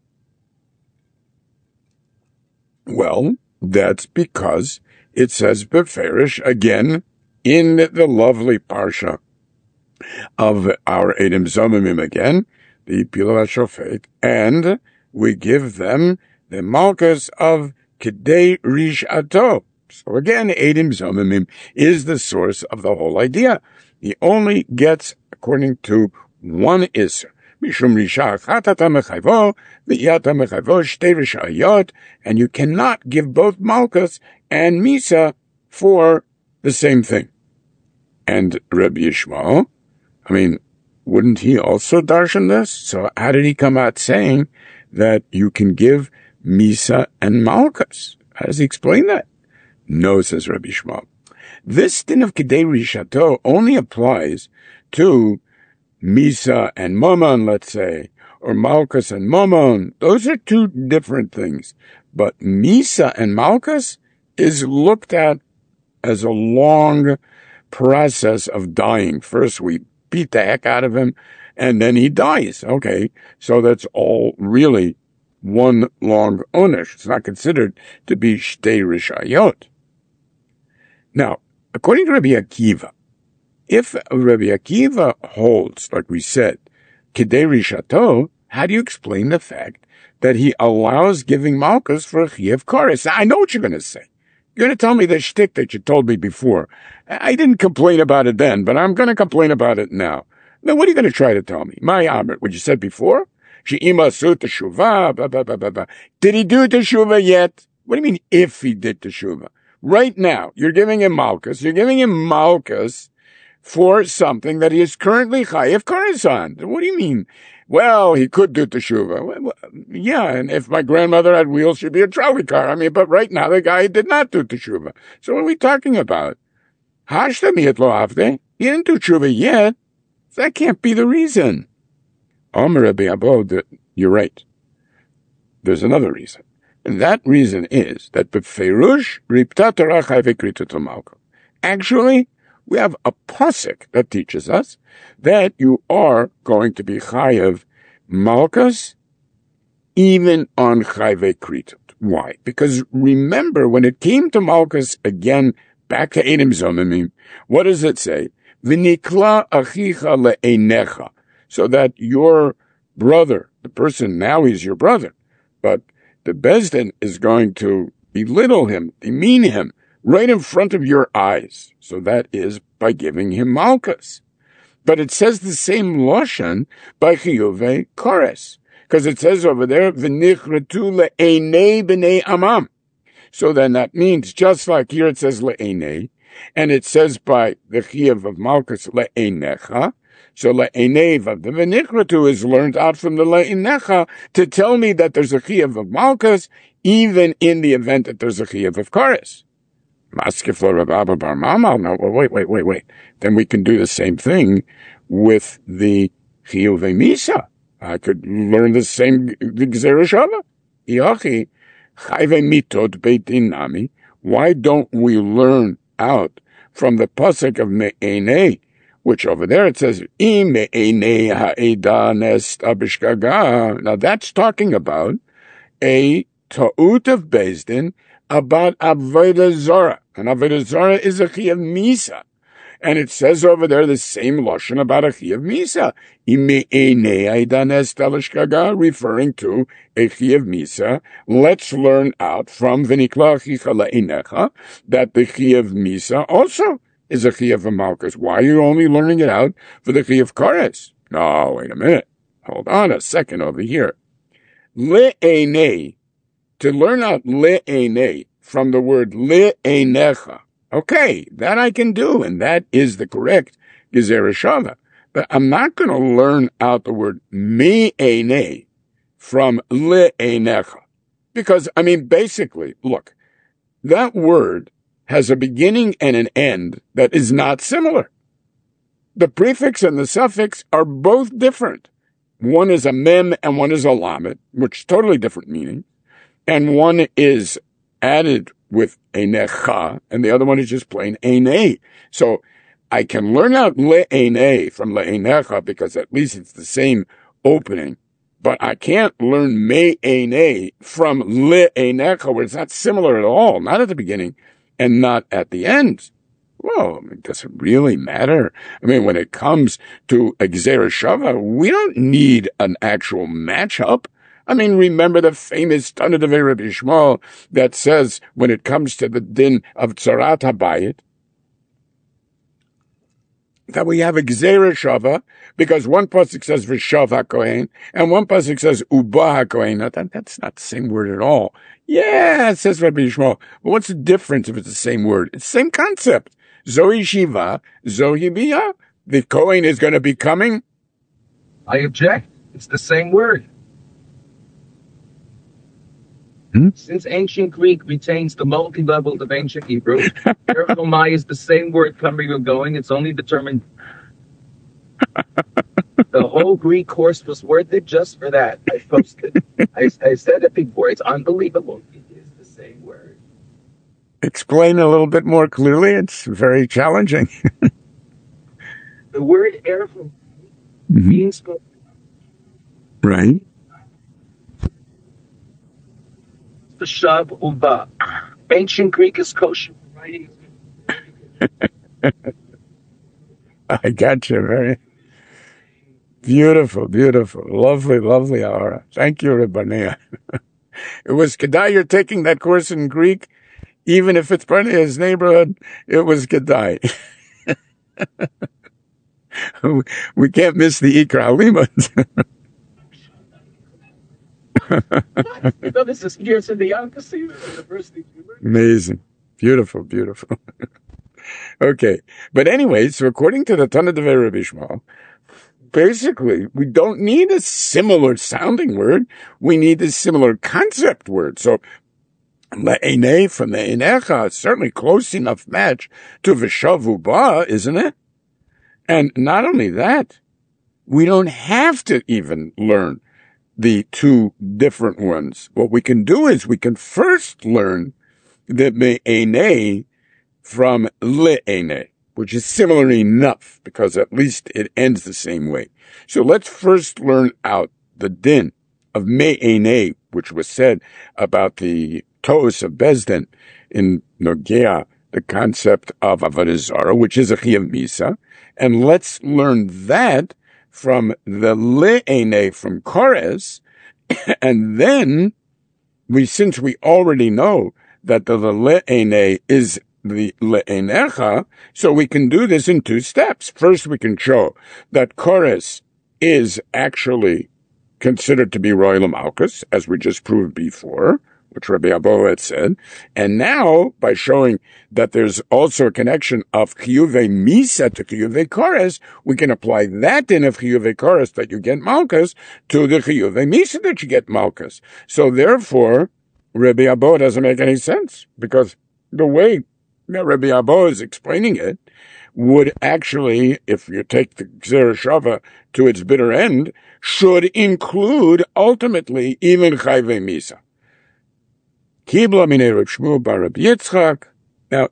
A: Well, that's because it says beferish again in the lovely parsha of our Eidim Zomimim again, the Pilo HaShofet, and we give them the Malchus of Kedei Rish Ato. So again, Eidim Zomimim is the source of the whole idea. He only gets, according to one Isser, Mishum Risha Chatata Mechayvo, V'yata Mechayvo, Shtei Rishayot, and you cannot give both Malchus and Misa for the same thing. And Rabbi Yishmael, I mean, wouldn't he also darshan this? So how did he come out saying that you can give Misa and Malchus? How does he explain that? No, says Rabbi Yishmael. This din of Kedei Rishato only applies to Misa and Mammon, let's say, or Malchus and Mammon. Those are two different things. But Misa and Malchus is looked at as a long process of dying. First we beat the heck out of him, and then he dies. Okay, so that's all really one long onish. It's not considered to be Shtei Rishayot. Now, according to Rabbi Akiva, if Rabbi Akiva holds, like we said, Kedei Rishato, how do you explain the fact that he allows giving Malchus for a Chiyuv Koros? I know what you're going to say. You're going to tell me the shtick that you told me before. I didn't complain about it then, but I'm going to complain about it now. Then what are you going to try to tell me? My Amr, what you said before? She'ima su teshuvah, blah, blah, blah, blah, blah. Did he do teshuvah yet? What do you mean if he did teshuvah? Right now, you're giving him malchus. You're giving him malchus for something that he is currently chayiv kares on. What do you mean? Well, he could do teshuvah. Well, yeah, and if my grandmother had wheels, she'd be a trolley car. I mean, but right now the guy did not do teshuvah. So what are we talking about? Hashtami lo avde. He didn't do teshuvah yet. That can't be the reason. Omer Rabbi Abod, you're right. There's another reason. And that reason is that b'feirush ripta Torah chayve kritat malchus. Actually, we have a pasuk that teaches us that you are going to be chayev malchus even on chayve kritat. Why? Because remember, when it came to malchus again, back to Edom Zomimim, what does it say? V'nikla achicha le'einecha. So that your brother, the person now he's your brother, but the Bezdin is going to belittle him, demean him, right in front of your eyes. So that is by giving him malchus. But it says the same lashon by chiyuve kores, because it says over there, v'nichretu le'enei b'nei amam. So then that means, just like here it says le'enei, and it says by the chiyuv of malchus le'enecha, so le'enei of the v'nichratu is learned out from the le'enecha to tell me that there's a chiyuv of malchus, even in the event that there's a chiyuv of kares. Maskef lo Rav Abba bar Mamal. No, well, wait, wait, wait, wait. Then we can do the same thing with the chiyuv misa. I could learn the same gzera shava. Iachi chayve mitot beit din nami. Why don't we learn out from the pasuk of me'enei, which over there it says, Im me'enei ha'eda nest abishgaga. Now that's talking about a ta'ut of Bezdin about Avodah Zarah. And Avodah Zarah is a chiyuv misa. And it says over there the same lashon about a chiyuv misa. Im me'enei ha'eda nest abishgaga, referring to a chiyuv misa. Let's learn out from v'nikla achicha le'einecha that the chiyuv misa also is a chiyuv of malchus. Why are you only learning it out for the chiyuv kares? No, wait a minute. Hold on a second over here. Le'enei. To learn out le'enei from the word le'enecha. Okay, that I can do, and that is the correct gezerah shava. But I'm not going to learn out the word me'enei from le'enecha. Because, I mean, basically, look, that word has a beginning and an end that is not similar. The prefix and the suffix are both different. One is a mem and one is a lamed, which is totally different meaning. And one is added with a necha, and the other one is just plain enei. So I can learn out le'enei from le'enecha because at least it's the same opening. But I can't learn me'enei from le'enecha, where it's not similar at all, not at the beginning and not at the end. Well, I mean, does it really matter? I mean, when it comes to a gzerah shava, we don't need an actual matchup. I mean, remember the famous Tana Devei Rabbi Yishmael that says when it comes to the din of Tzarat HaBayit, that we have a gzerah shava because one pasuk says v'shav hakohen and one pasuk says uba hakohen. Now, that, that's not the same word at all. Yeah, it says Rabbi Yishmael. But what's the difference if it's the same word? It's the same concept. Zohi shiva, zohi biyah. The kohen is going to be coming.
C: I object. It's the same word.
A: Hmm?
C: Since ancient Greek retains the multi-level of ancient Hebrew, Erechomai is the same word coming or going. It's only determined. The whole Greek course was worth it just for that. I posted. I, I said it before. It's unbelievable. It is the same word.
A: Explain a little bit more clearly. It's very challenging.
C: The word Erechomai
A: mm-hmm.
C: means spoken.
A: Right.
C: The Shav Uba. Ancient Greek is kosher writing.
A: I got you. Very beautiful, beautiful, lovely, lovely aura. Thank you, Rebbeinu. It was Kedai. You're taking that course in Greek. even if it's part of his neighborhood, it was Kedai. We can't miss the Ikra Halimot.
C: This is years in the Yonkers University.
A: Amazing. Beautiful, beautiful. Okay. But anyway, so according to the Tana Devei Rabbi Yishmael, basically, we don't need a similar sounding word. We need a similar concept word. So, le'enei from the einecha is certainly close enough match to v'shavu ba, isn't it? And not only that, we don't have to even learn the two different ones. What we can do is we can first learn the me'enei from le'enei, which is similar enough because at least it ends the same way. So let's first learn out the din of me'enei, which was said about the toos of Bezdin in Nogea, the concept of Avodah Zarah, which is a Chiyuv Misa. And let's learn that from the le'enei from Kores. And then we, since we already know that the le'enei is the le'enecha, so we can do this in two steps. First, we can show that Kores is actually considered to be Royal Malchus, as we just proved before, which Rabbi Abo had said. And now, by showing that there's also a connection of Chiyuvei Misa to Chiyuvei Kores, we can apply that din of Chiyuvei Kores that you get Malchus to the Chiyuvei Misa that you get Malchus. So therefore, Rabbi Abo doesn't make any sense, because the way that Rabbi Abo is explaining it would actually, if you take the Gzera Shava to its bitter end, should include ultimately even Chayvei Misa. Kibla minei Reb Shmuel bar Reb Yitzchak. Now,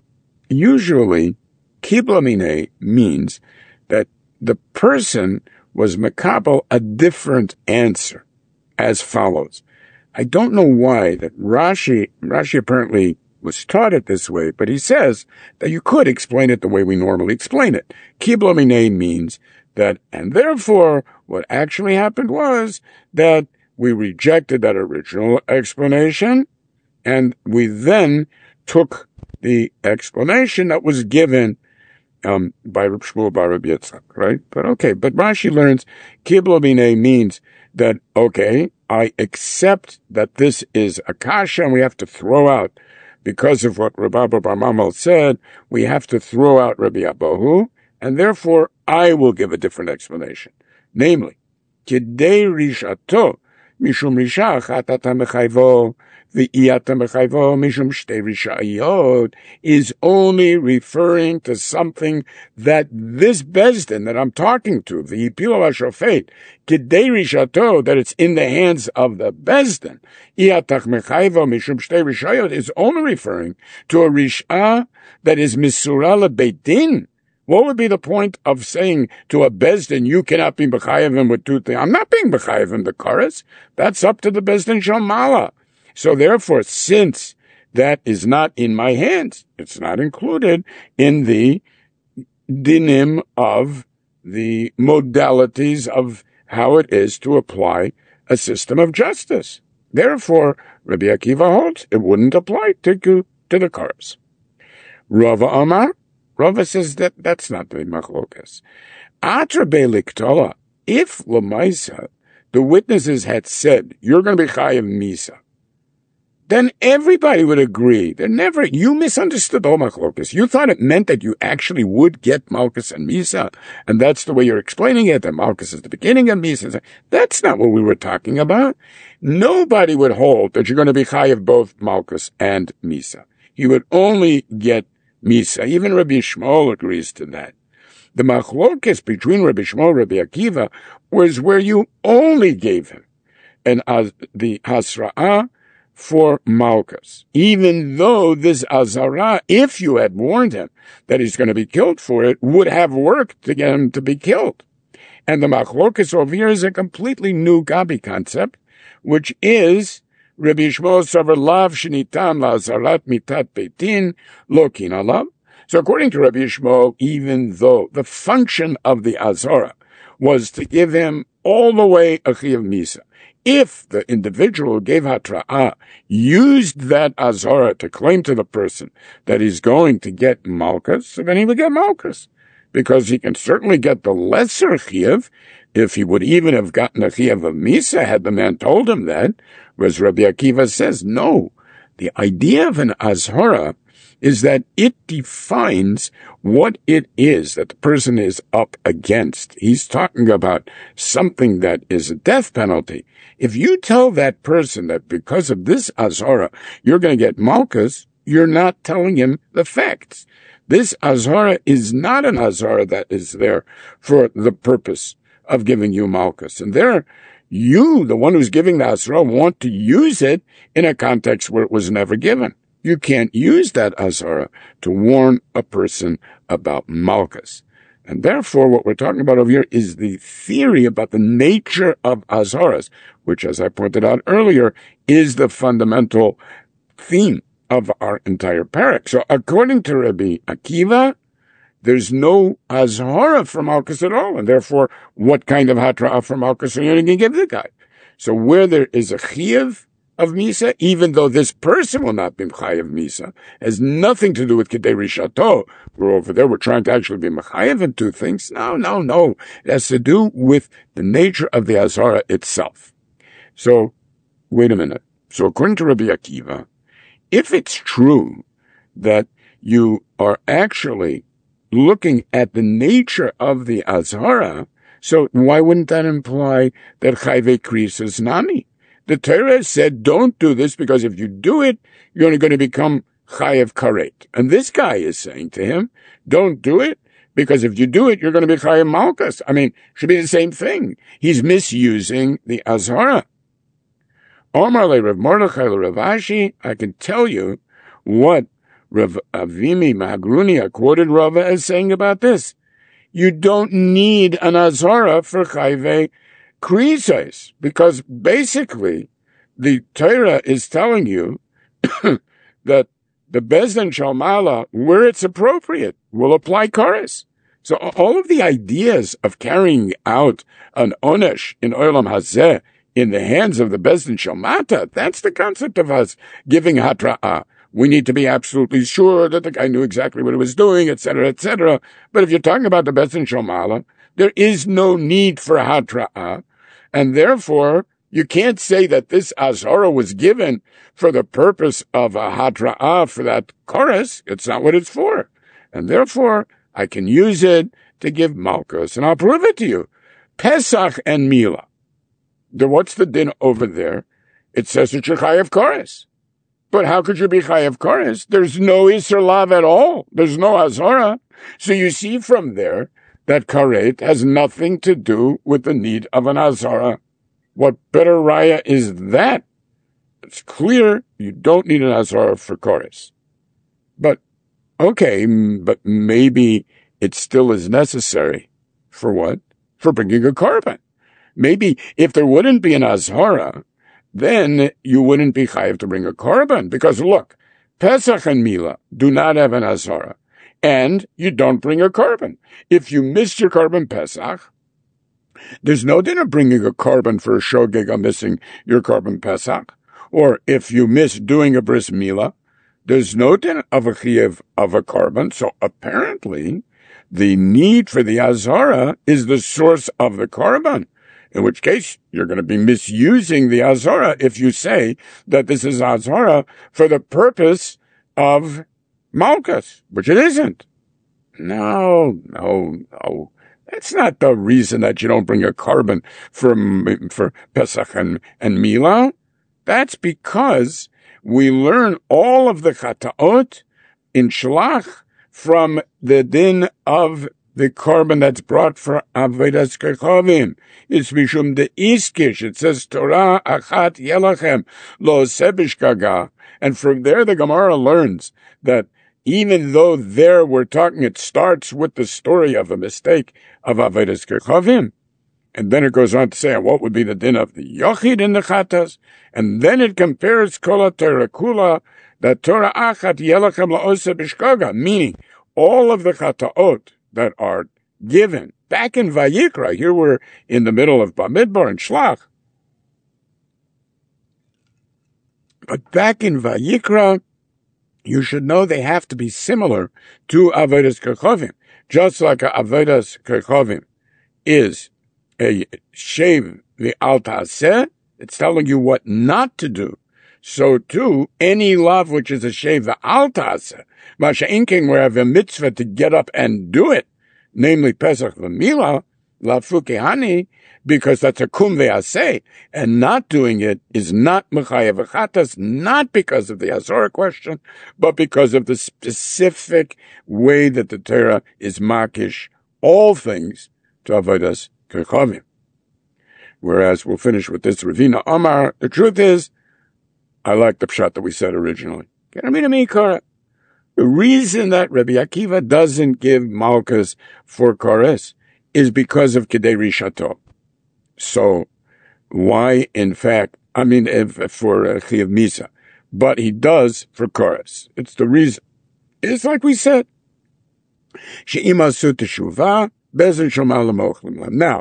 A: usually, Kibla minei means that the person was makabel a different answer, as follows. I don't know why that Rashi, Rashi apparently was taught it this way, but he says that you could explain it the way we normally explain it. Kibla minei means that, and therefore, what actually happened was that we rejected that original explanation, and we then took the explanation that was given um, by Reb Shmuel bar Reb Yitzchak, right? But okay, but Rashi learns Kibla minei means that, okay, I accept that this is a kasha, and we have to throw out, because of what Rabbi Abba bar Mamal said, we have to throw out Rabbi Abahu, and therefore I will give a different explanation. Namely, Kidei rishato, mishum risha chatata mechayvo, v'iyata mechayvo, mishum shtei rishayot, is only referring to something that this Bezdin that I'm talking to, the Yipil HaShofet, Kidei rishato, that it's in the hands of the Bezdin, iyatach mechayvo, mishum shtei rishayot, is only referring to a risha that is misurah lebeit din. What would be the point of saying to a Bezdin, you cannot be B'chayavim with two things? I'm not being B'chayavim the Kores. That's up to the Bezdin Shalmala. So therefore, since that is not in my hands, it's not included in the dinim of the modalities of how it is to apply a system of justice. Therefore, Rabbi Akiva holds it wouldn't apply to, to the Kores. Rava Amar, Rava says that that's not the machlokas. Atra be'liktola, if Lamaisa, the witnesses had said, you're going to be chayav misa, then everybody would agree. They're never, you misunderstood all machlokas. You thought it meant that you actually would get malchus and misa, and that's the way you're explaining it, that malchus is the beginning of misa. That's not what we were talking about. Nobody would hold that you're going to be chayav both malchus and misa. You would only get Misa. Even Rabbi Shmuel agrees to that. The machlokes between Rabbi Shmuel and Rabbi Akiva was where you only gave him and uh, the hasra'ah for malchus, even though this azara, if you had warned him that he's going to be killed for it, would have worked to get him to be killed. And the machlokes over here is a completely new Gabi concept, which is Rabbi Shmuel savar lav shenitam la'azarat mitat beitin lokin alav. So according to Rabbi Shmuel, even though the function of the azara was to give him all the way a Chiyuv Misa. If the individual who gave Hatra'ah used that Azara to claim to the person that he's going to get Malchus, so then he would get Malchus. Because he can certainly get the lesser Chiyuv, if he would even have gotten a Chiyuv of Misa had the man told him that, whereas Rabbi Akiva says, no. The idea of an Azara is that it defines what it is that the person is up against. He's talking about something that is a death penalty. If you tell that person that because of this Azara, you're going to get Malchus, you're not telling him the facts. This Azara is not an Azara that is there for the purpose of giving you Malchus. And there, you, the one who's giving the Azara, want to use it in a context where it was never given. You can't use that Azara to warn a person about Malchus. And therefore, what we're talking about over here is the theory about the nature of Azaras, which, as I pointed out earlier, is the fundamental theme of our entire parak. So according to Rabbi Akiva, there's no Azara for Malchus at all. And therefore, what kind of Hatra'ah for Malchus are you going to give the guy? So where there is a Chiyuv of Misa, even though this person will not be Chayav Misa, has nothing to do with Kedei Rishato. We're over there, we're trying to actually be Mechayev in two things. No, no, no. It has to do with the nature of the Azara itself. So, wait a minute. So according to Rabbi Akiva, if it's true that you are actually looking at the nature of the Azara, so why wouldn't that imply that Chayve Kris is Nami? The Torah said, don't do this, because if you do it, you're only going to become Chayev Karet. And this guy is saying to him, don't do it, because if you do it, you're going to be Chayev Malchus. I mean, it should be the same thing. He's misusing the Azara. Omar le Rav Mordechai le Rav Ashi, I can tell you what Rav Avimi Mahagruni quoted Rava as saying about this. You don't need an Azara for Chayve Krisos, because basically the Torah is telling you that the Bezdin Shalmala, where it's appropriate, will apply Koris. So all of the ideas of carrying out an Onesh in Olam Hazeh in the hands of the Bezdin Shalmata, that's the concept of us giving Hatra'ah. We need to be absolutely sure that the guy knew exactly what he was doing, et cetera, et cetera. But if you're talking about the Bezdin Shalmala, there is no need for Hatra'ah. And therefore, you can't say that this Azara was given for the purpose of a Hatra'ah for that chorus. It's not what it's for. And therefore, I can use it to give Malchus. And I'll prove it to you. Pesach and Mila. What's the din over there? It says that you're Chayev chorus. But how could you be Chayev chorus? There's no Isser Lav at all. There's no Azara. So you see from there that karet has nothing to do with the need of an Azara. What better raya is that? It's clear you don't need an Azara for chorus. But, okay, but maybe it still is necessary. For what? For bringing a korban. Maybe if there wouldn't be an Azara, then you wouldn't be chayav to bring a korban. Because look, Pesach and Mila do not have an Azara. And you don't bring a korban. If you missed your korban Pesach, there's no din of bringing a korban for a shogeg of missing your korban Pesach. Or if you miss doing a bris milah, there's no din of a chiyuv of a korban. So apparently, the need for the Azara is the source of the korban. In which case, you're going to be misusing the Azara if you say that this is Azara for the purpose of Malchus, which it isn't. No, no, no. That's not the reason that you don't bring a korban for, for Pesach and, and Mila. That's because we learn all of the chataot in Shlach from the din of the korban that's brought for Avodas Kechavim. It's mishum de iskish. It says Torah achat yelachem lo sebishkaga. And from there the Gemara learns that even though there we're talking, it starts with the story of a mistake of Avodas Kechavim. And then it goes on to say what would be the din of the Yochid in the Chatas. And then it compares Kol Torah Kula, that Torah achat yelachem lo sebishkaga, meaning all of the chataot that are given. Back in Vayikra, here we're in the middle of Bamidbar and Shlach. But back in Vayikra, you should know they have to be similar to Avodas Kechovim. Just like Avodas Kechovim is a shave the al ta'aseh, it's telling you what not to do. So too, any love which is a shave the al ta'aseh, Masha Inking, where I have a mitzvah to get up and do it, namely Pesach v'Milah, lafu kehani, because that's a kum ve'aseh, and not doing it is not mechayev v'chatas, not because of the Azorah question, but because of the specific way that the Torah is makish all things to avodas kechovim. Whereas we'll finish with this Ravina Amar. The truth is, I like the pshat that we said originally. The reason that Rabbi Akiva doesn't give malchus for Kores is because of Kedei Rishato. So, why, in fact, I mean, if, for uh, Chiyav Misa, but he does for Kores. It's the reason. It's like we said. She'ima su teshuvah, bezin shomah l'mochlim lam. Now,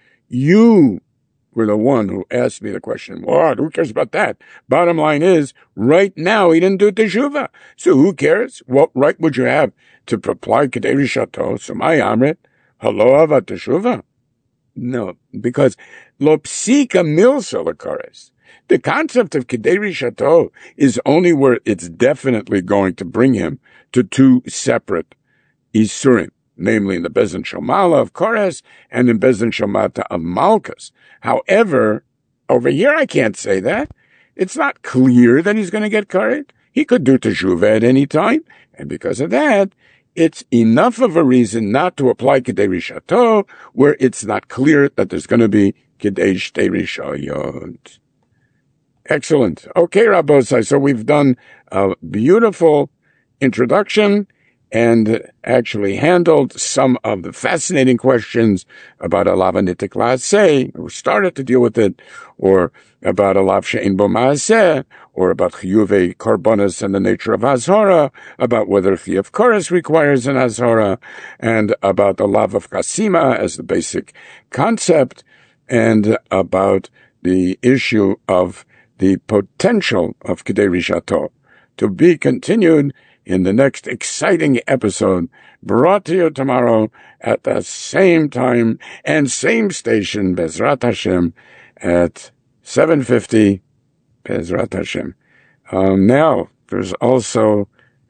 A: you were the one who asked me the question. What? Who cares about that? Bottom line is, right now, he didn't do teshuvah. So who cares? What right would you have to apply Kedei Rishato? So my amrit, halo avat teshuvah? No, because lo psika milsa l'kares. The concept of Kedei Rishato is only where it's definitely going to bring him to two separate isurim, namely in the Bezin Shomala of Kores and in Bezin Shomata of Malchus. However, over here I can't say that. It's not clear that he's going to get karet. He could do teshuvah at any time, and because of that, it's enough of a reason not to apply Kedei Rishato, where it's not clear that there's going to be Kedei Shtei Rishayot. Excellent. Okay, Rabbosai, so we've done a beautiful introduction and actually handled some of the fascinating questions about Alav Nitik La'aseh, or started to deal with it, or about Alav She'en Bo Ma'aseh, or about Chiyuvei Karbonos and the nature of Azhara, about whether Chiyuv Kores requires an Azhara, and about the Alav of Kasima as the basic concept, and about the issue of the potential of Kedei Rishato, to be continued in the next exciting episode, brought to you tomorrow at the same time and same station, Bezrat Hashem, at seven fifty, Bezrat Hashem. Um, now, there's also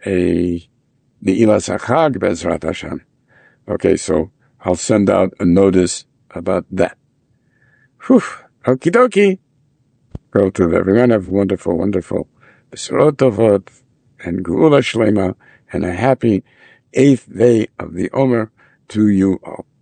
A: a Ne'ilas HaChag, Bezrat Hashem. Okay, so I'll send out a notice about that. Whew, okie dokie. Go to everyone, have wonderful, wonderful B'sorot Tovot, and Geula Shlema, and a happy eighth day of the Omer to you all.